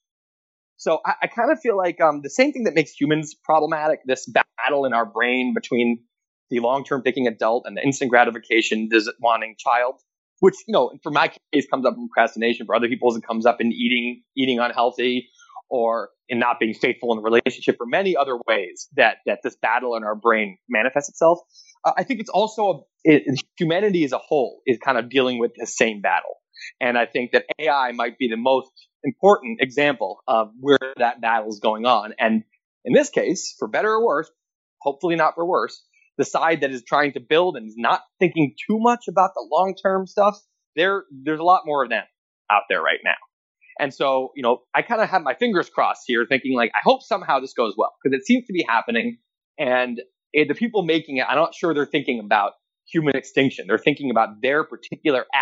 S6: So I, I kind of feel like um, the same thing that makes humans problematic, this battle in our brain between the long-term thinking adult and the instant gratification wanting child, which, you know, for my case comes up in procrastination. For other people's, it comes up in eating, eating unhealthy, or in not being faithful in a relationship, or many other ways that, that this battle in our brain manifests itself. Uh, I think it's also, a, it, humanity as a whole is kind of dealing with the same battle. And I think that A I might be the most important example of where that battle is going on. And in this case, for better or worse, hopefully not for worse, the side that is trying to build and is not thinking too much about the long-term stuff, there, there's a lot more of them out there right now. And so, you know, I kind of have my fingers crossed here thinking like, I hope somehow this goes well, because it seems to be happening. And it, the people making it, I'm not sure they're thinking about human extinction. They're thinking about their particular app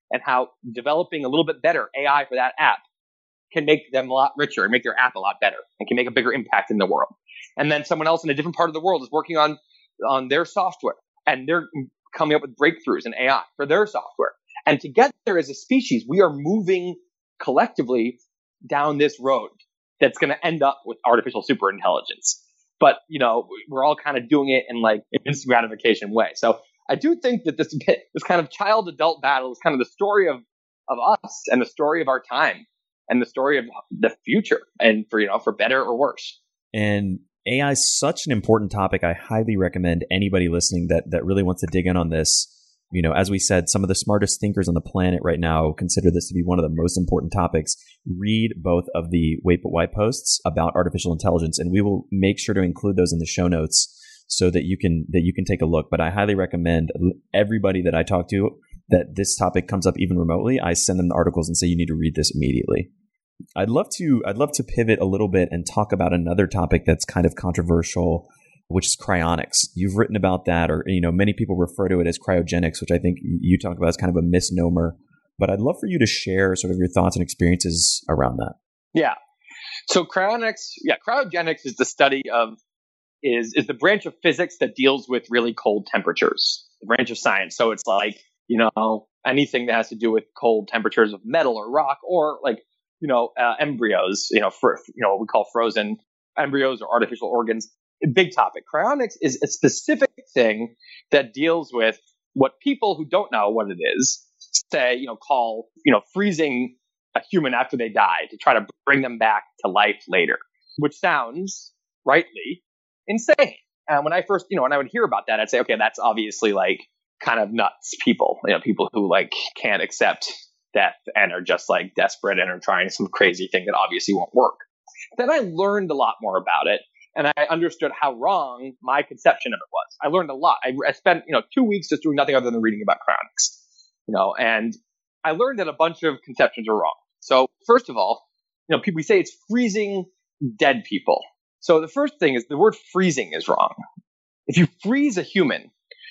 S6: and how developing a little bit better A I for that app can make them a lot richer and make their app a lot better and can make a bigger impact in the world. And then someone else in a different part of the world is working on, on their software, and they're coming up with breakthroughs in A I for their software. And together as a species, we are moving collectively down this road that's going to end up with artificial superintelligence. But, you know, we're all kind of doing it in like an instant gratification way. So I do think that this this kind of child-adult battle is kind of the story of, of us and the story of our time and the story of the future, and for, you know, for better or worse.
S7: And A I is such an important topic. I highly recommend anybody listening that that really wants to dig in on this. You know, as we said, some of the smartest thinkers on the planet right now consider this to be one of the most important topics. Read both of the Wait But Why posts about artificial intelligence, and we will make sure to include those in the show notes so that you can that you can take a look. But I highly recommend everybody that I talk to that this topic comes up even remotely, I send them the articles and say you need to read this immediately. I'd love to I'd love to pivot a little bit and talk about another topic that's kind of controversial, which is cryonics. You've written about that, or, you know, many people refer to it as cryogenics, which I think you talk about as kind of a misnomer. But I'd love for you to share sort of your thoughts and experiences around that.
S6: Yeah. So cryonics, yeah, cryogenics is the study of, is, is the branch of physics that deals with really cold temperatures, the branch of science. So it's like, you know, anything that has to do with cold temperatures of metal or rock, or like, you know, uh, embryos, you know, for, you know, what we call frozen embryos or artificial organs. Big topic. Cryonics is a specific thing that deals with what people who don't know what it is say, you know, call, you know, freezing a human after they die to try to bring them back to life later, which sounds rightly insane. And when I first, you know, when I would hear about that, I'd say, okay, that's obviously like kind of nuts people, you know, people who like can't accept death and are just like desperate and are trying some crazy thing that obviously won't work. Then I learned a lot more about it. And I understood how wrong my conception of it was. I learned a lot. I, I spent, you know, two weeks just doing nothing other than reading about cryonics, you know, and I learned that a bunch of conceptions are wrong. So first of all, you know, people, we say it's freezing dead people. So the first thing is the word freezing is wrong. If you freeze a human,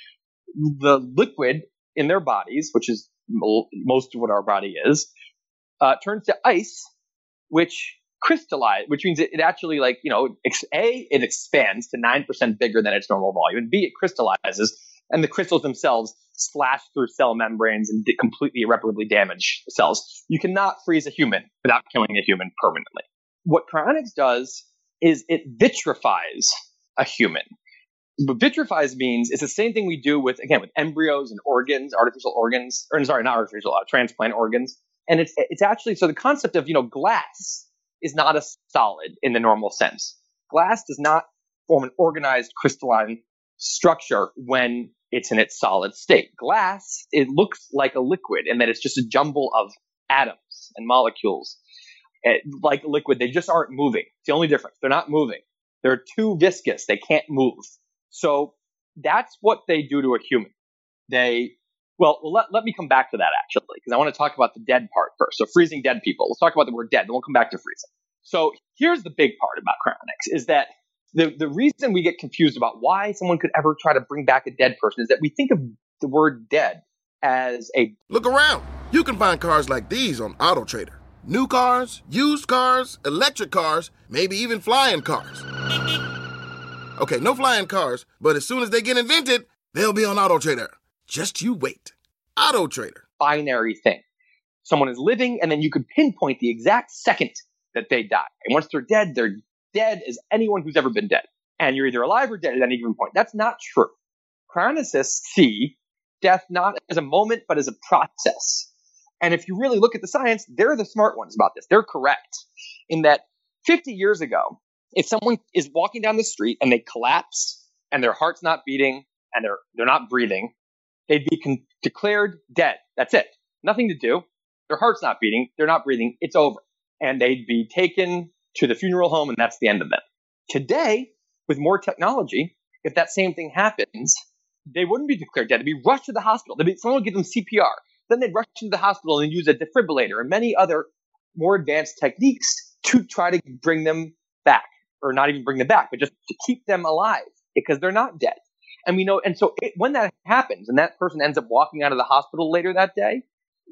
S6: the liquid in their bodies, which is most of what our body is, uh, turns to ice, which crystallize, which means it, it actually, like, you know, ex- A, it expands to nine percent bigger than its normal volume, and B, it crystallizes, and the crystals themselves splash through cell membranes and di- completely irreparably damage cells. You cannot freeze a human without killing a human permanently. What cryonics does is it vitrifies a human. What vitrifies means it's the same thing we do with, again, with embryos and organs, artificial organs, or sorry, not artificial, uh, transplant organs. And it's it's actually, so the concept of, you know, glass is not a solid in the normal sense. Glass does not form an organized crystalline structure when it's in its solid state. Glass, it looks like a liquid in that it's just a jumble of atoms and molecules. It, like a liquid, they just aren't moving. It's the only difference. They're not moving. They're too viscous. They can't move. So that's what they do to a human. They, well, let, let me come back to that, actually, because I want to talk about the dead part first. So freezing dead people. Let's talk about the word dead, then we'll come back to freezing. So here's the big part about cryonics, is that the, the reason we get confused about why someone could ever try to bring back a dead person is that we think of the word dead as a...
S10: Look around. You can find cars like these on AutoTrader. New cars, used cars, electric cars, maybe even flying cars. Okay, no flying cars, but as soon as they get invented, they'll be on AutoTrader. Just you wait. AutoTrader.
S6: Binary thing. Someone is living, and then you could pinpoint the exact second that they die. And once they're dead, they're dead as anyone who's ever been dead. And you're either alive or dead at any given point. That's not true. Cryonicists see death not as a moment, but as a process. And if you really look at the science, they're the smart ones about this. They're correct in that fifty years ago, if someone is walking down the street and they collapse and their heart's not beating and they're they're not breathing, they'd be con- declared dead. That's it. Nothing to do. Their heart's not beating. They're not breathing. It's over. And they'd be taken to the funeral home, and that's the end of them. Today, with more technology, if that same thing happens, they wouldn't be declared dead. They'd be rushed to the hospital. They'd be, someone would give them C P R. Then they'd rush into the hospital and use a defibrillator and many other more advanced techniques to try to bring them back, or not even bring them back, but just to keep them alive because they're not dead. And we know, and so it, when that happens and that person ends up walking out of the hospital later that day,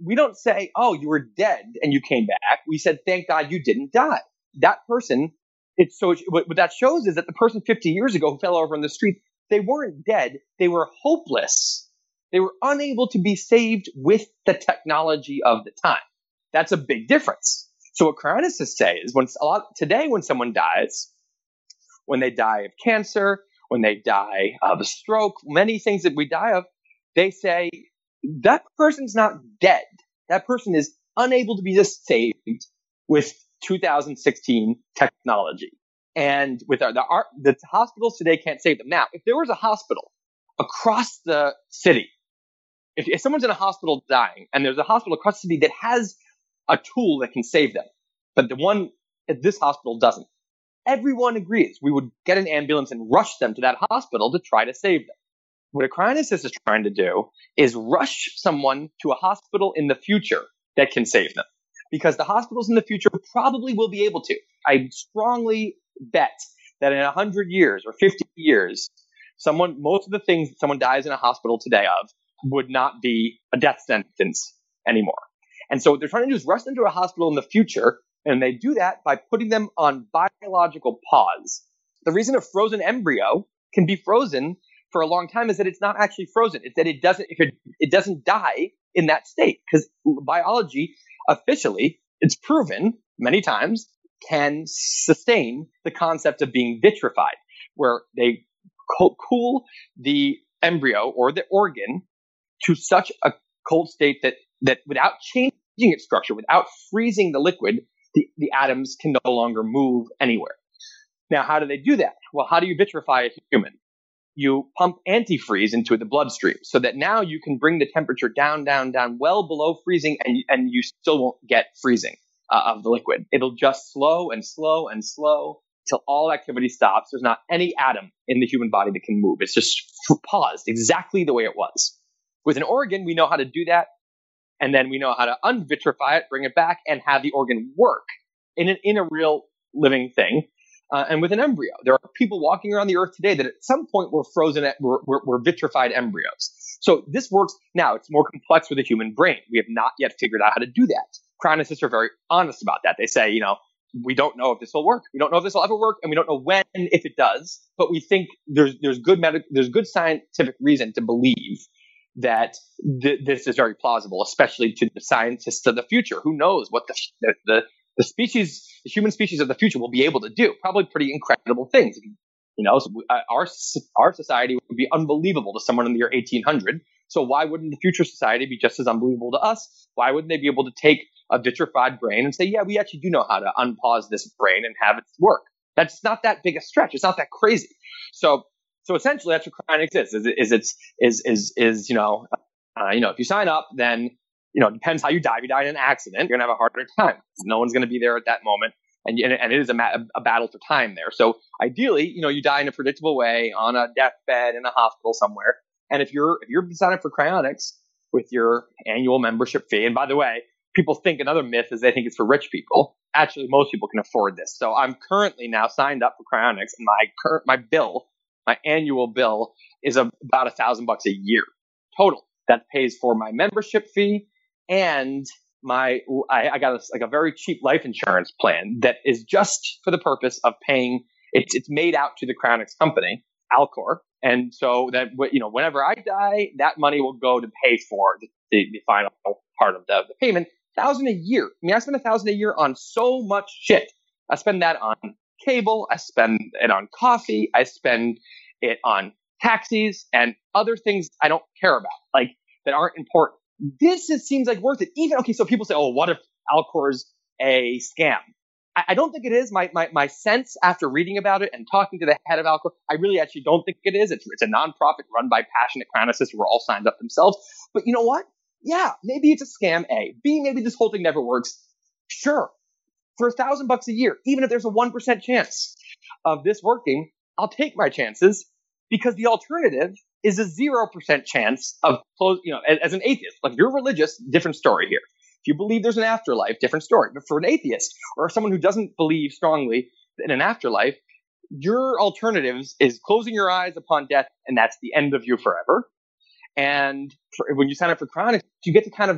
S6: we don't say, oh, you were dead and you came back. We said, thank God you didn't die. That person, it's so what, what that shows is that the person fifty years ago who fell over in the street, they weren't dead. They were hopeless. They were unable to be saved with the technology of the time. That's a big difference. So what cryonicists say is when a lot today, when someone dies, when they die of cancer, when they die of a stroke, many things that we die of, they say that person's not dead. That person is unable to be just saved with two thousand sixteen technology. And with our, the, our, the hospitals today can't save them. Now, if there was a hospital across the city, if, if someone's in a hospital dying and there's a hospital across the city that has a tool that can save them, but the one at this hospital doesn't, everyone agrees we would get an ambulance and rush them to that hospital to try to save them. What a cryonicist is trying to do is rush someone to a hospital in the future that can save them. Because the hospitals in the future probably will be able to. I strongly bet that in one hundred years or fifty years, someone, most of the things that someone dies in a hospital today of would not be a death sentence anymore. And so what they're trying to do is rush them to a hospital in the future, and they do that by putting them on biological pause. The reason a frozen embryo can be frozen for a long time is that it's not actually frozen. It's that it doesn't, if it, it doesn't die in that state, because biology officially, it's proven many times, can sustain the concept of being vitrified, where they co- cool the embryo or the organ to such a cold state that, that without changing its structure, without freezing the liquid, the, the atoms can no longer move anywhere. Now, how do they do that? Well, how do you vitrify a human? You pump antifreeze into the bloodstream so that now you can bring the temperature down, down, down, well below freezing, and, and you still won't get freezing uh, of the liquid. It'll just slow and slow and slow till all activity stops. There's not any atom in the human body that can move. It's just paused exactly the way it was. With an organ, we know how to do that, and then we know how to unvitrify it, bring it back, and have the organ work in, an, in a real living thing. Uh, and with an embryo, there are people walking around the earth today that at some point were frozen, at, were, were, were vitrified embryos. So this works. Now, it's more complex with the human brain. We have not yet figured out how to do that. Cryonicists are very honest about that. They say, you know, we don't know if this will work. We don't know if this will ever work, and we don't know when, if it does. But we think there's there's good medical, there's good scientific reason to believe that th- this is very plausible, especially to the scientists of the future. Who knows what the the, the The species, the human species of the future will be able to do probably pretty incredible things. You know, so our our society would be unbelievable to someone in the year eighteen hundred. So why wouldn't the future society be just as unbelievable to us? Why wouldn't they be able to take a vitrified brain and say, yeah, we actually do know how to unpause this brain and have it work? That's not that big a stretch. It's not that crazy. So, so essentially, that's what cryonics is. Is is it's is is is you know, uh, you know, if you sign up, then you know, it depends how you die. If you die in an accident, you're going to have a harder time. No one's going to be there at that moment. And, and it is a, ma- a battle for time there. So ideally, you know, you die in a predictable way on a deathbed in a hospital somewhere. And if you're, if you're signed up for cryonics with your annual membership fee, and by the way, people think another myth is they think it's for rich people. Actually, most people can afford this. So I'm currently now signed up for cryonics, and my current, my bill, my annual bill is about a thousand bucks a year total. That pays for my membership fee. And my, I, I got a, like a very cheap life insurance plan that is just for the purpose of paying. It's it's made out to the cryonics company, Alcor, and so that you know, whenever I die, that money will go to pay for the, the, the final part of the, the payment. Thousand a year. I mean, I spend a thousand a year on so much shit. I spend that on cable. I spend it on coffee. I spend it on taxis and other things I don't care about, like that aren't important. This is, seems like worth it. Even, okay, so people say, oh, what if Alcor's a scam? I, I don't think it is. My, my my sense after reading about it and talking to the head of Alcor, I really actually don't think it is. It's, it's a nonprofit run by passionate cryonicists who are all signed up themselves. But you know what? Yeah, maybe it's a scam, A. B, maybe this whole thing never works. Sure. For a thousand bucks a year, even if there's a one percent chance of this working, I'll take my chances, because the alternative is a zero percent chance of close, you know, as, as an atheist. Like, if you're religious, different story here. If you believe there's an afterlife, different story. But for an atheist or someone who doesn't believe strongly in an afterlife, your alternatives is closing your eyes upon death, and that's the end of you forever. And for, when you sign up for cryonics, you get to kind of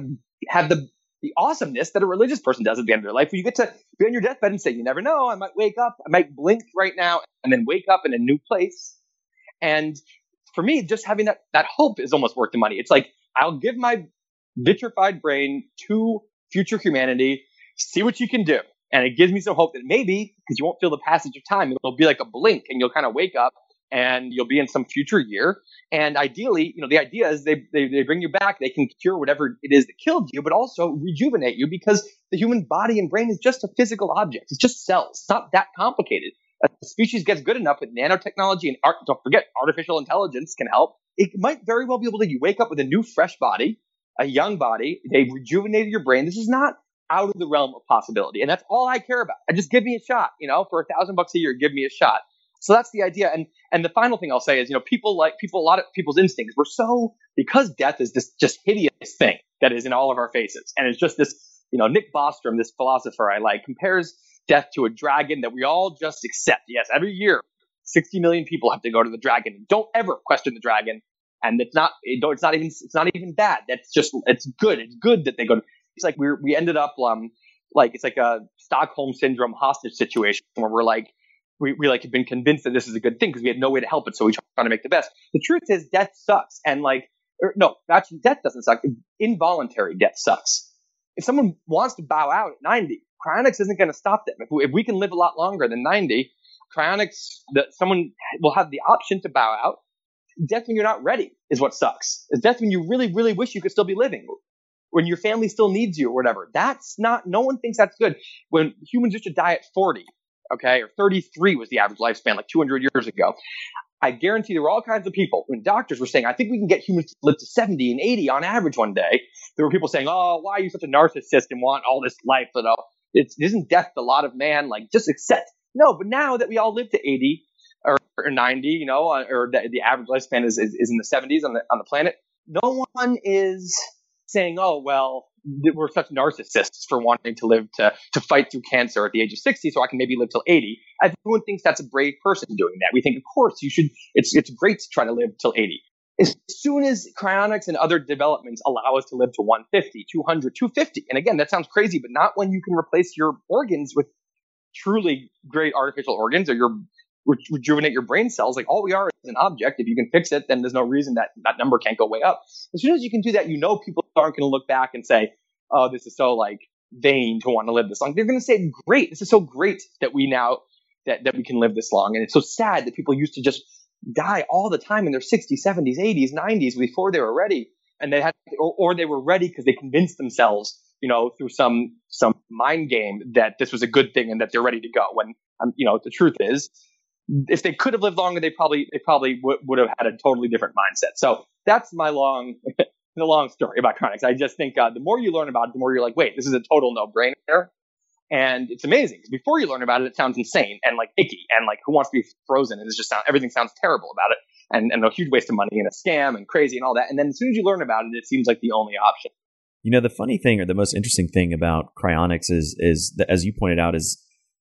S6: have the the awesomeness that a religious person does at the end of their life, where you get to be on your deathbed and say, you never know, I might wake up, I might blink right now, and then wake up in a new place. And for me, just having that that hope is almost worth the money. It's like, I'll give my vitrified brain to future humanity, see what you can do. And it gives me some hope that maybe, because you won't feel the passage of time, it'll be like a blink and you'll kind of wake up and you'll be in some future year. And ideally, you know, the idea is they, they they bring you back, they can cure whatever it is that killed you, but also rejuvenate you, because the human body and brain is just a physical object. It's just cells. It's not that complicated. A species gets good enough with nanotechnology and art, don't forget, artificial intelligence can help. It might very well be able to, you wake up with a new fresh body, a young body, they've rejuvenated your brain. This is not out of the realm of possibility. And that's all I care about. I just give me a shot, you know, for a thousand bucks a year, give me a shot. So that's the idea. And and the final thing I'll say is, you know, people like people, a lot of people's instincts, we're so, because death is this just hideous thing that is in all of our faces. And it's just this, you know, Nick Bostrom, this philosopher I like, compares death to a dragon that we all just accept. Yes, every year, sixty million people have to go to the dragon. Don't ever question the dragon. And it's not, it's not even, it's not even bad. That's just, it's good. It's good that they go to, it's like we're, we ended up, um, like, it's like a Stockholm syndrome hostage situation where we're like, we, we like have been convinced that this is a good thing because we had no way to help it. So we try to make the best. The truth is death sucks. And like, or, no, actually death doesn't suck. Involuntary death sucks. If someone wants to bow out at ninety, cryonics isn't going to stop them. If we, if we can live a lot longer than ninety, cryonics, that someone will have the option to bow out. Death when you're not ready is what sucks. It's death when you really, really wish you could still be living, when your family still needs you or whatever. That's not, no one thinks that's good. When humans used to die at forty, okay, or thirty-three was the average lifespan like two hundred years ago. I guarantee there were all kinds of people when doctors were saying, I think we can get humans to live to seventy and eighty on average one day. There were people saying, oh, why are you such a narcissist and want all this life? You know, it's, isn't death the lot of man? Like, just accept. No, but now that we all live to eighty or, or ninety, you know, or the, the average lifespan is, is, is in the seventies on the, on the planet, no one is saying, oh, well, we're such narcissists for wanting to live to, to fight through cancer at the age of sixty, so I can maybe live till eighty. Everyone thinks that's a brave person doing that. We think, of course, you should. It's it's great to try to live till eighty. As soon as cryonics and other developments allow us to live to one fifty, two hundred, two fifty, and again, that sounds crazy, but not when you can replace your organs with truly great artificial organs, or your re- rejuvenate your brain cells. Like, all we are is an object. If you can fix it, then there's no reason that that number can't go way up. As soon as you can do that, you know people aren't going to look back and say, oh, this is so like vain to want to live this long. They're going to say, great, this is so great that we now, that, that we can live this long. And it's so sad that people used to just die all the time in their sixties, seventies, eighties, nineties before they were ready. And they had, or, or they were ready because they convinced themselves, you know, through some, some mind game that this was a good thing and that they're ready to go. When, um, you know, the truth is, if they could have lived longer, they probably, they probably w- would have had a totally different mindset. So that's my long, the long story about cryonics. I just think uh, the more you learn about it, the more you're like, wait, this is a total no-brainer. And it's amazing. Before you learn about it, it sounds insane and like icky and like who wants to be frozen? And it's just sound, everything sounds terrible about it, and, and a huge waste of money and a scam and crazy and all that. And then as soon as you learn about it, it seems like the only option.
S7: You know, the funny thing, or the most interesting thing about cryonics is, is that, as you pointed out, is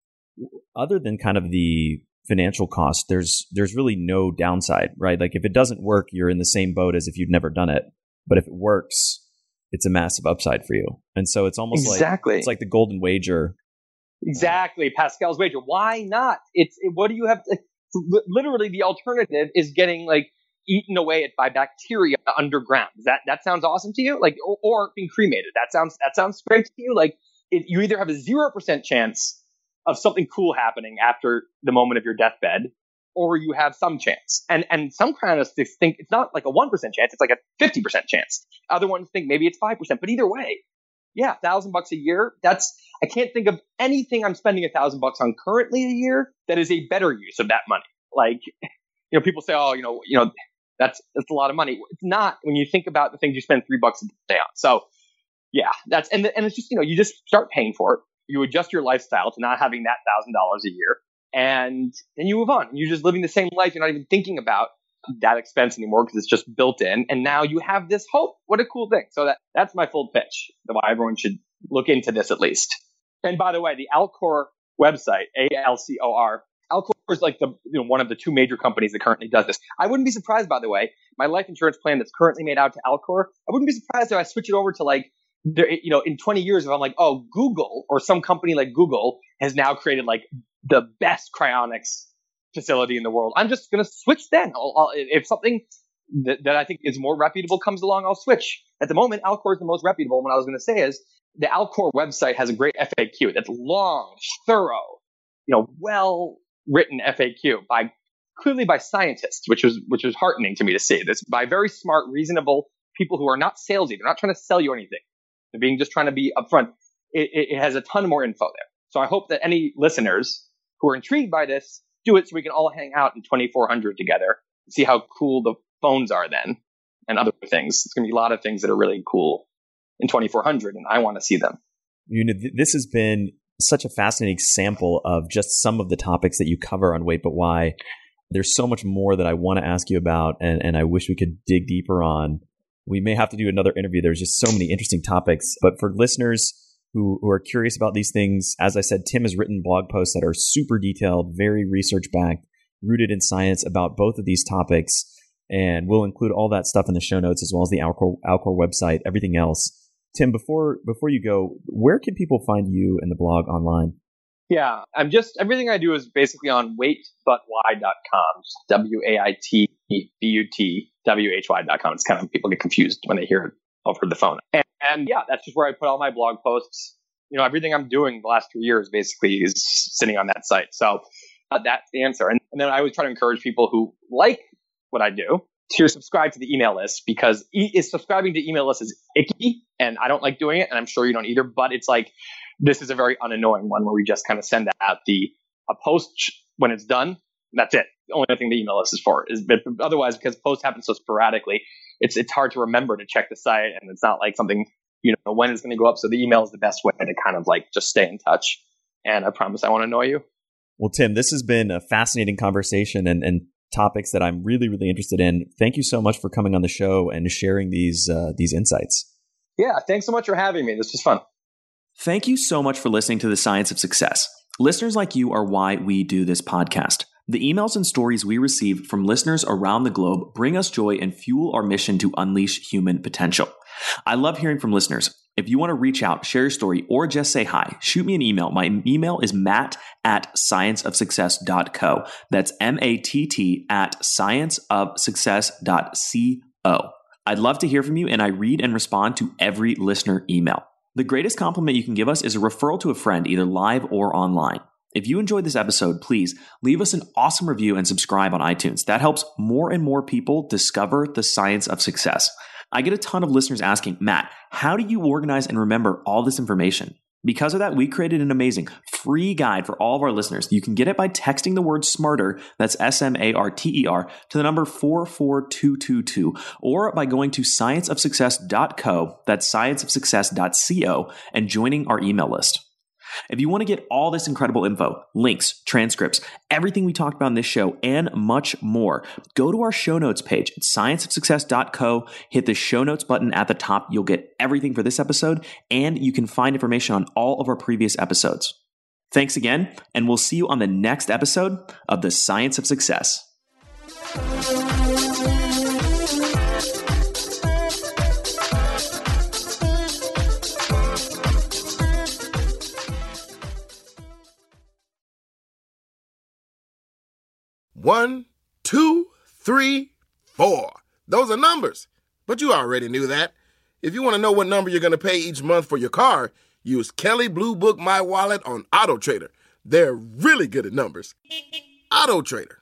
S7: other than kind of the financial cost, there's there's really no downside, right? Like if it doesn't work, you're in the same boat as if you'd never done it. But if it works, it's a massive upside for you. And so it's almost
S6: exactly.
S7: like it's like the golden wager.
S6: Exactly, Pascal's wager. Why not? It's it, what do you have? To, literally, the alternative is getting like eaten away at by bacteria underground. Does that that sounds awesome to you? Like, or, or being cremated. That sounds that sounds great to you. Like, it, you either have a zero percent chance of something cool happening after the moment of your deathbed, or you have some chance. And and some cryonists think it's not like a one percent chance, it's like a fifty percent chance. Other ones think maybe it's five percent. But either way, yeah, a thousand bucks a year, that's, I can't think of anything I'm spending a thousand bucks on currently a year that is a better use of that money. Like, you know, people say, oh, you know, you know, that's, that's a lot of money. It's not when you think about the things you spend three bucks a day on. So yeah, that's, and, the, and it's just, you know, you just start paying for it. You adjust your lifestyle to not having that thousand dollars a year. And then you move on. You're just living the same life. You're not even thinking about that expense anymore because it's just built in. And now you have this hope. What a cool thing. So that that's my full pitch. Why everyone should look into this at least. And by the way, the Alcor website, A L C O R, Alcor is like the you know one of the two major companies that currently does this. I wouldn't be surprised, by the way, my life insurance plan that's currently made out to Alcor, I wouldn't be surprised if I switch it over to like there, you know, in twenty years, if I'm like, oh, Google or some company like Google has now created like the best cryonics facility in the world, I'm just going to switch then. I'll, I'll, if something that, that I think is more reputable comes along, I'll switch. At the moment, Alcor is the most reputable. And what I was going to say is the Alcor website has a great F A Q that's long, thorough, you know, well-written F A Q by clearly by scientists, which was which was heartening to me to see. This by very smart, reasonable people who are not salesy. They're not trying to sell you anything. They're being just trying to be upfront. It, it, it has a ton more info there. So I hope that any listeners who are intrigued by this do it so we can all hang out in twenty-four hundred together and see how cool the phones are then and other things. It's going to be a lot of things that are really cool in twenty-four hundred, and I want to see them.
S7: You know, th- this has been such a fascinating sample of just some of the topics that you cover on Wait But Why. There's so much more that I want to ask you about, and, and I wish we could dig deeper on. We may have to do another interview. There's just so many interesting topics. But for listeners who, who are curious about these things, as I said, Tim has written blog posts that are super detailed, very research-backed, rooted in science about both of these topics. And we'll include all that stuff in the show notes, as well as the Alcor, Alcor website, everything else. Tim, before before you go, where can people find you and the blog online?
S6: Yeah, I'm just, everything I do is basically on wait but why dot com. W A I T B U T W H Y dot com. It's kind of, people get confused when they hear it over the phone. And, and yeah, that's just where I put all my blog posts. You know, everything I'm doing the last three years basically is sitting on that site. So uh, that's the answer. And, and then I always try to encourage people who like what I do to subscribe to the email list, because e- is subscribing to email lists is icky and I don't like doing it. And I'm sure you don't either, but it's like, this is a very unannoying one where we just kind of send out the a post when it's done. That's it. The only thing the email list is for is, but otherwise, because posts happen so sporadically, it's it's hard to remember to check the site, and it's not like something, you know, when it's going to go up. So the email is the best way to kind of like just stay in touch. And I promise I won't annoy you.
S7: Well, Tim, this has been a fascinating conversation and and topics that I'm really really interested in. Thank you so much for coming on the show and sharing these uh, these insights.
S6: Yeah, thanks so much for having me. This was fun.
S5: Thank you so much for listening to The Science of Success. Listeners like you are why we do this podcast. The emails and stories we receive from listeners around the globe bring us joy and fuel our mission to unleash human potential. I love hearing from listeners. If you want to reach out, share your story, or just say hi, shoot me an email. My email is matt at science of success dot co. That's M A T T at science of success dot co. I'd love to hear from you, and I read and respond to every listener email. The greatest compliment you can give us is a referral to a friend, either live or online. If you enjoyed this episode, please leave us an awesome review and subscribe on iTunes. That helps more and more people discover the science of success. I get a ton of listeners asking, Matt, how do you organize and remember all this information? Because of that, we created an amazing free guide for all of our listeners. You can get it by texting the word SMARTER, that's S M A R T E R, to the number four four two two two, or by going to science of success dot co, that's science of success dot co, and joining our email list. If you want to get all this incredible info, links, transcripts, everything we talked about in this show, and much more, go to our show notes page at science of success dot co, hit the show notes button at the top. You'll get everything for this episode, and you can find information on all of our previous episodes. Thanks again, and we'll see you on the next episode of The Science of Success.
S10: One, two, three, four. Those are numbers. But you already knew that. If you want to know what number you're going to pay each month for your car, use Kelley Blue Book My Wallet on AutoTrader. They're really good at numbers. AutoTrader.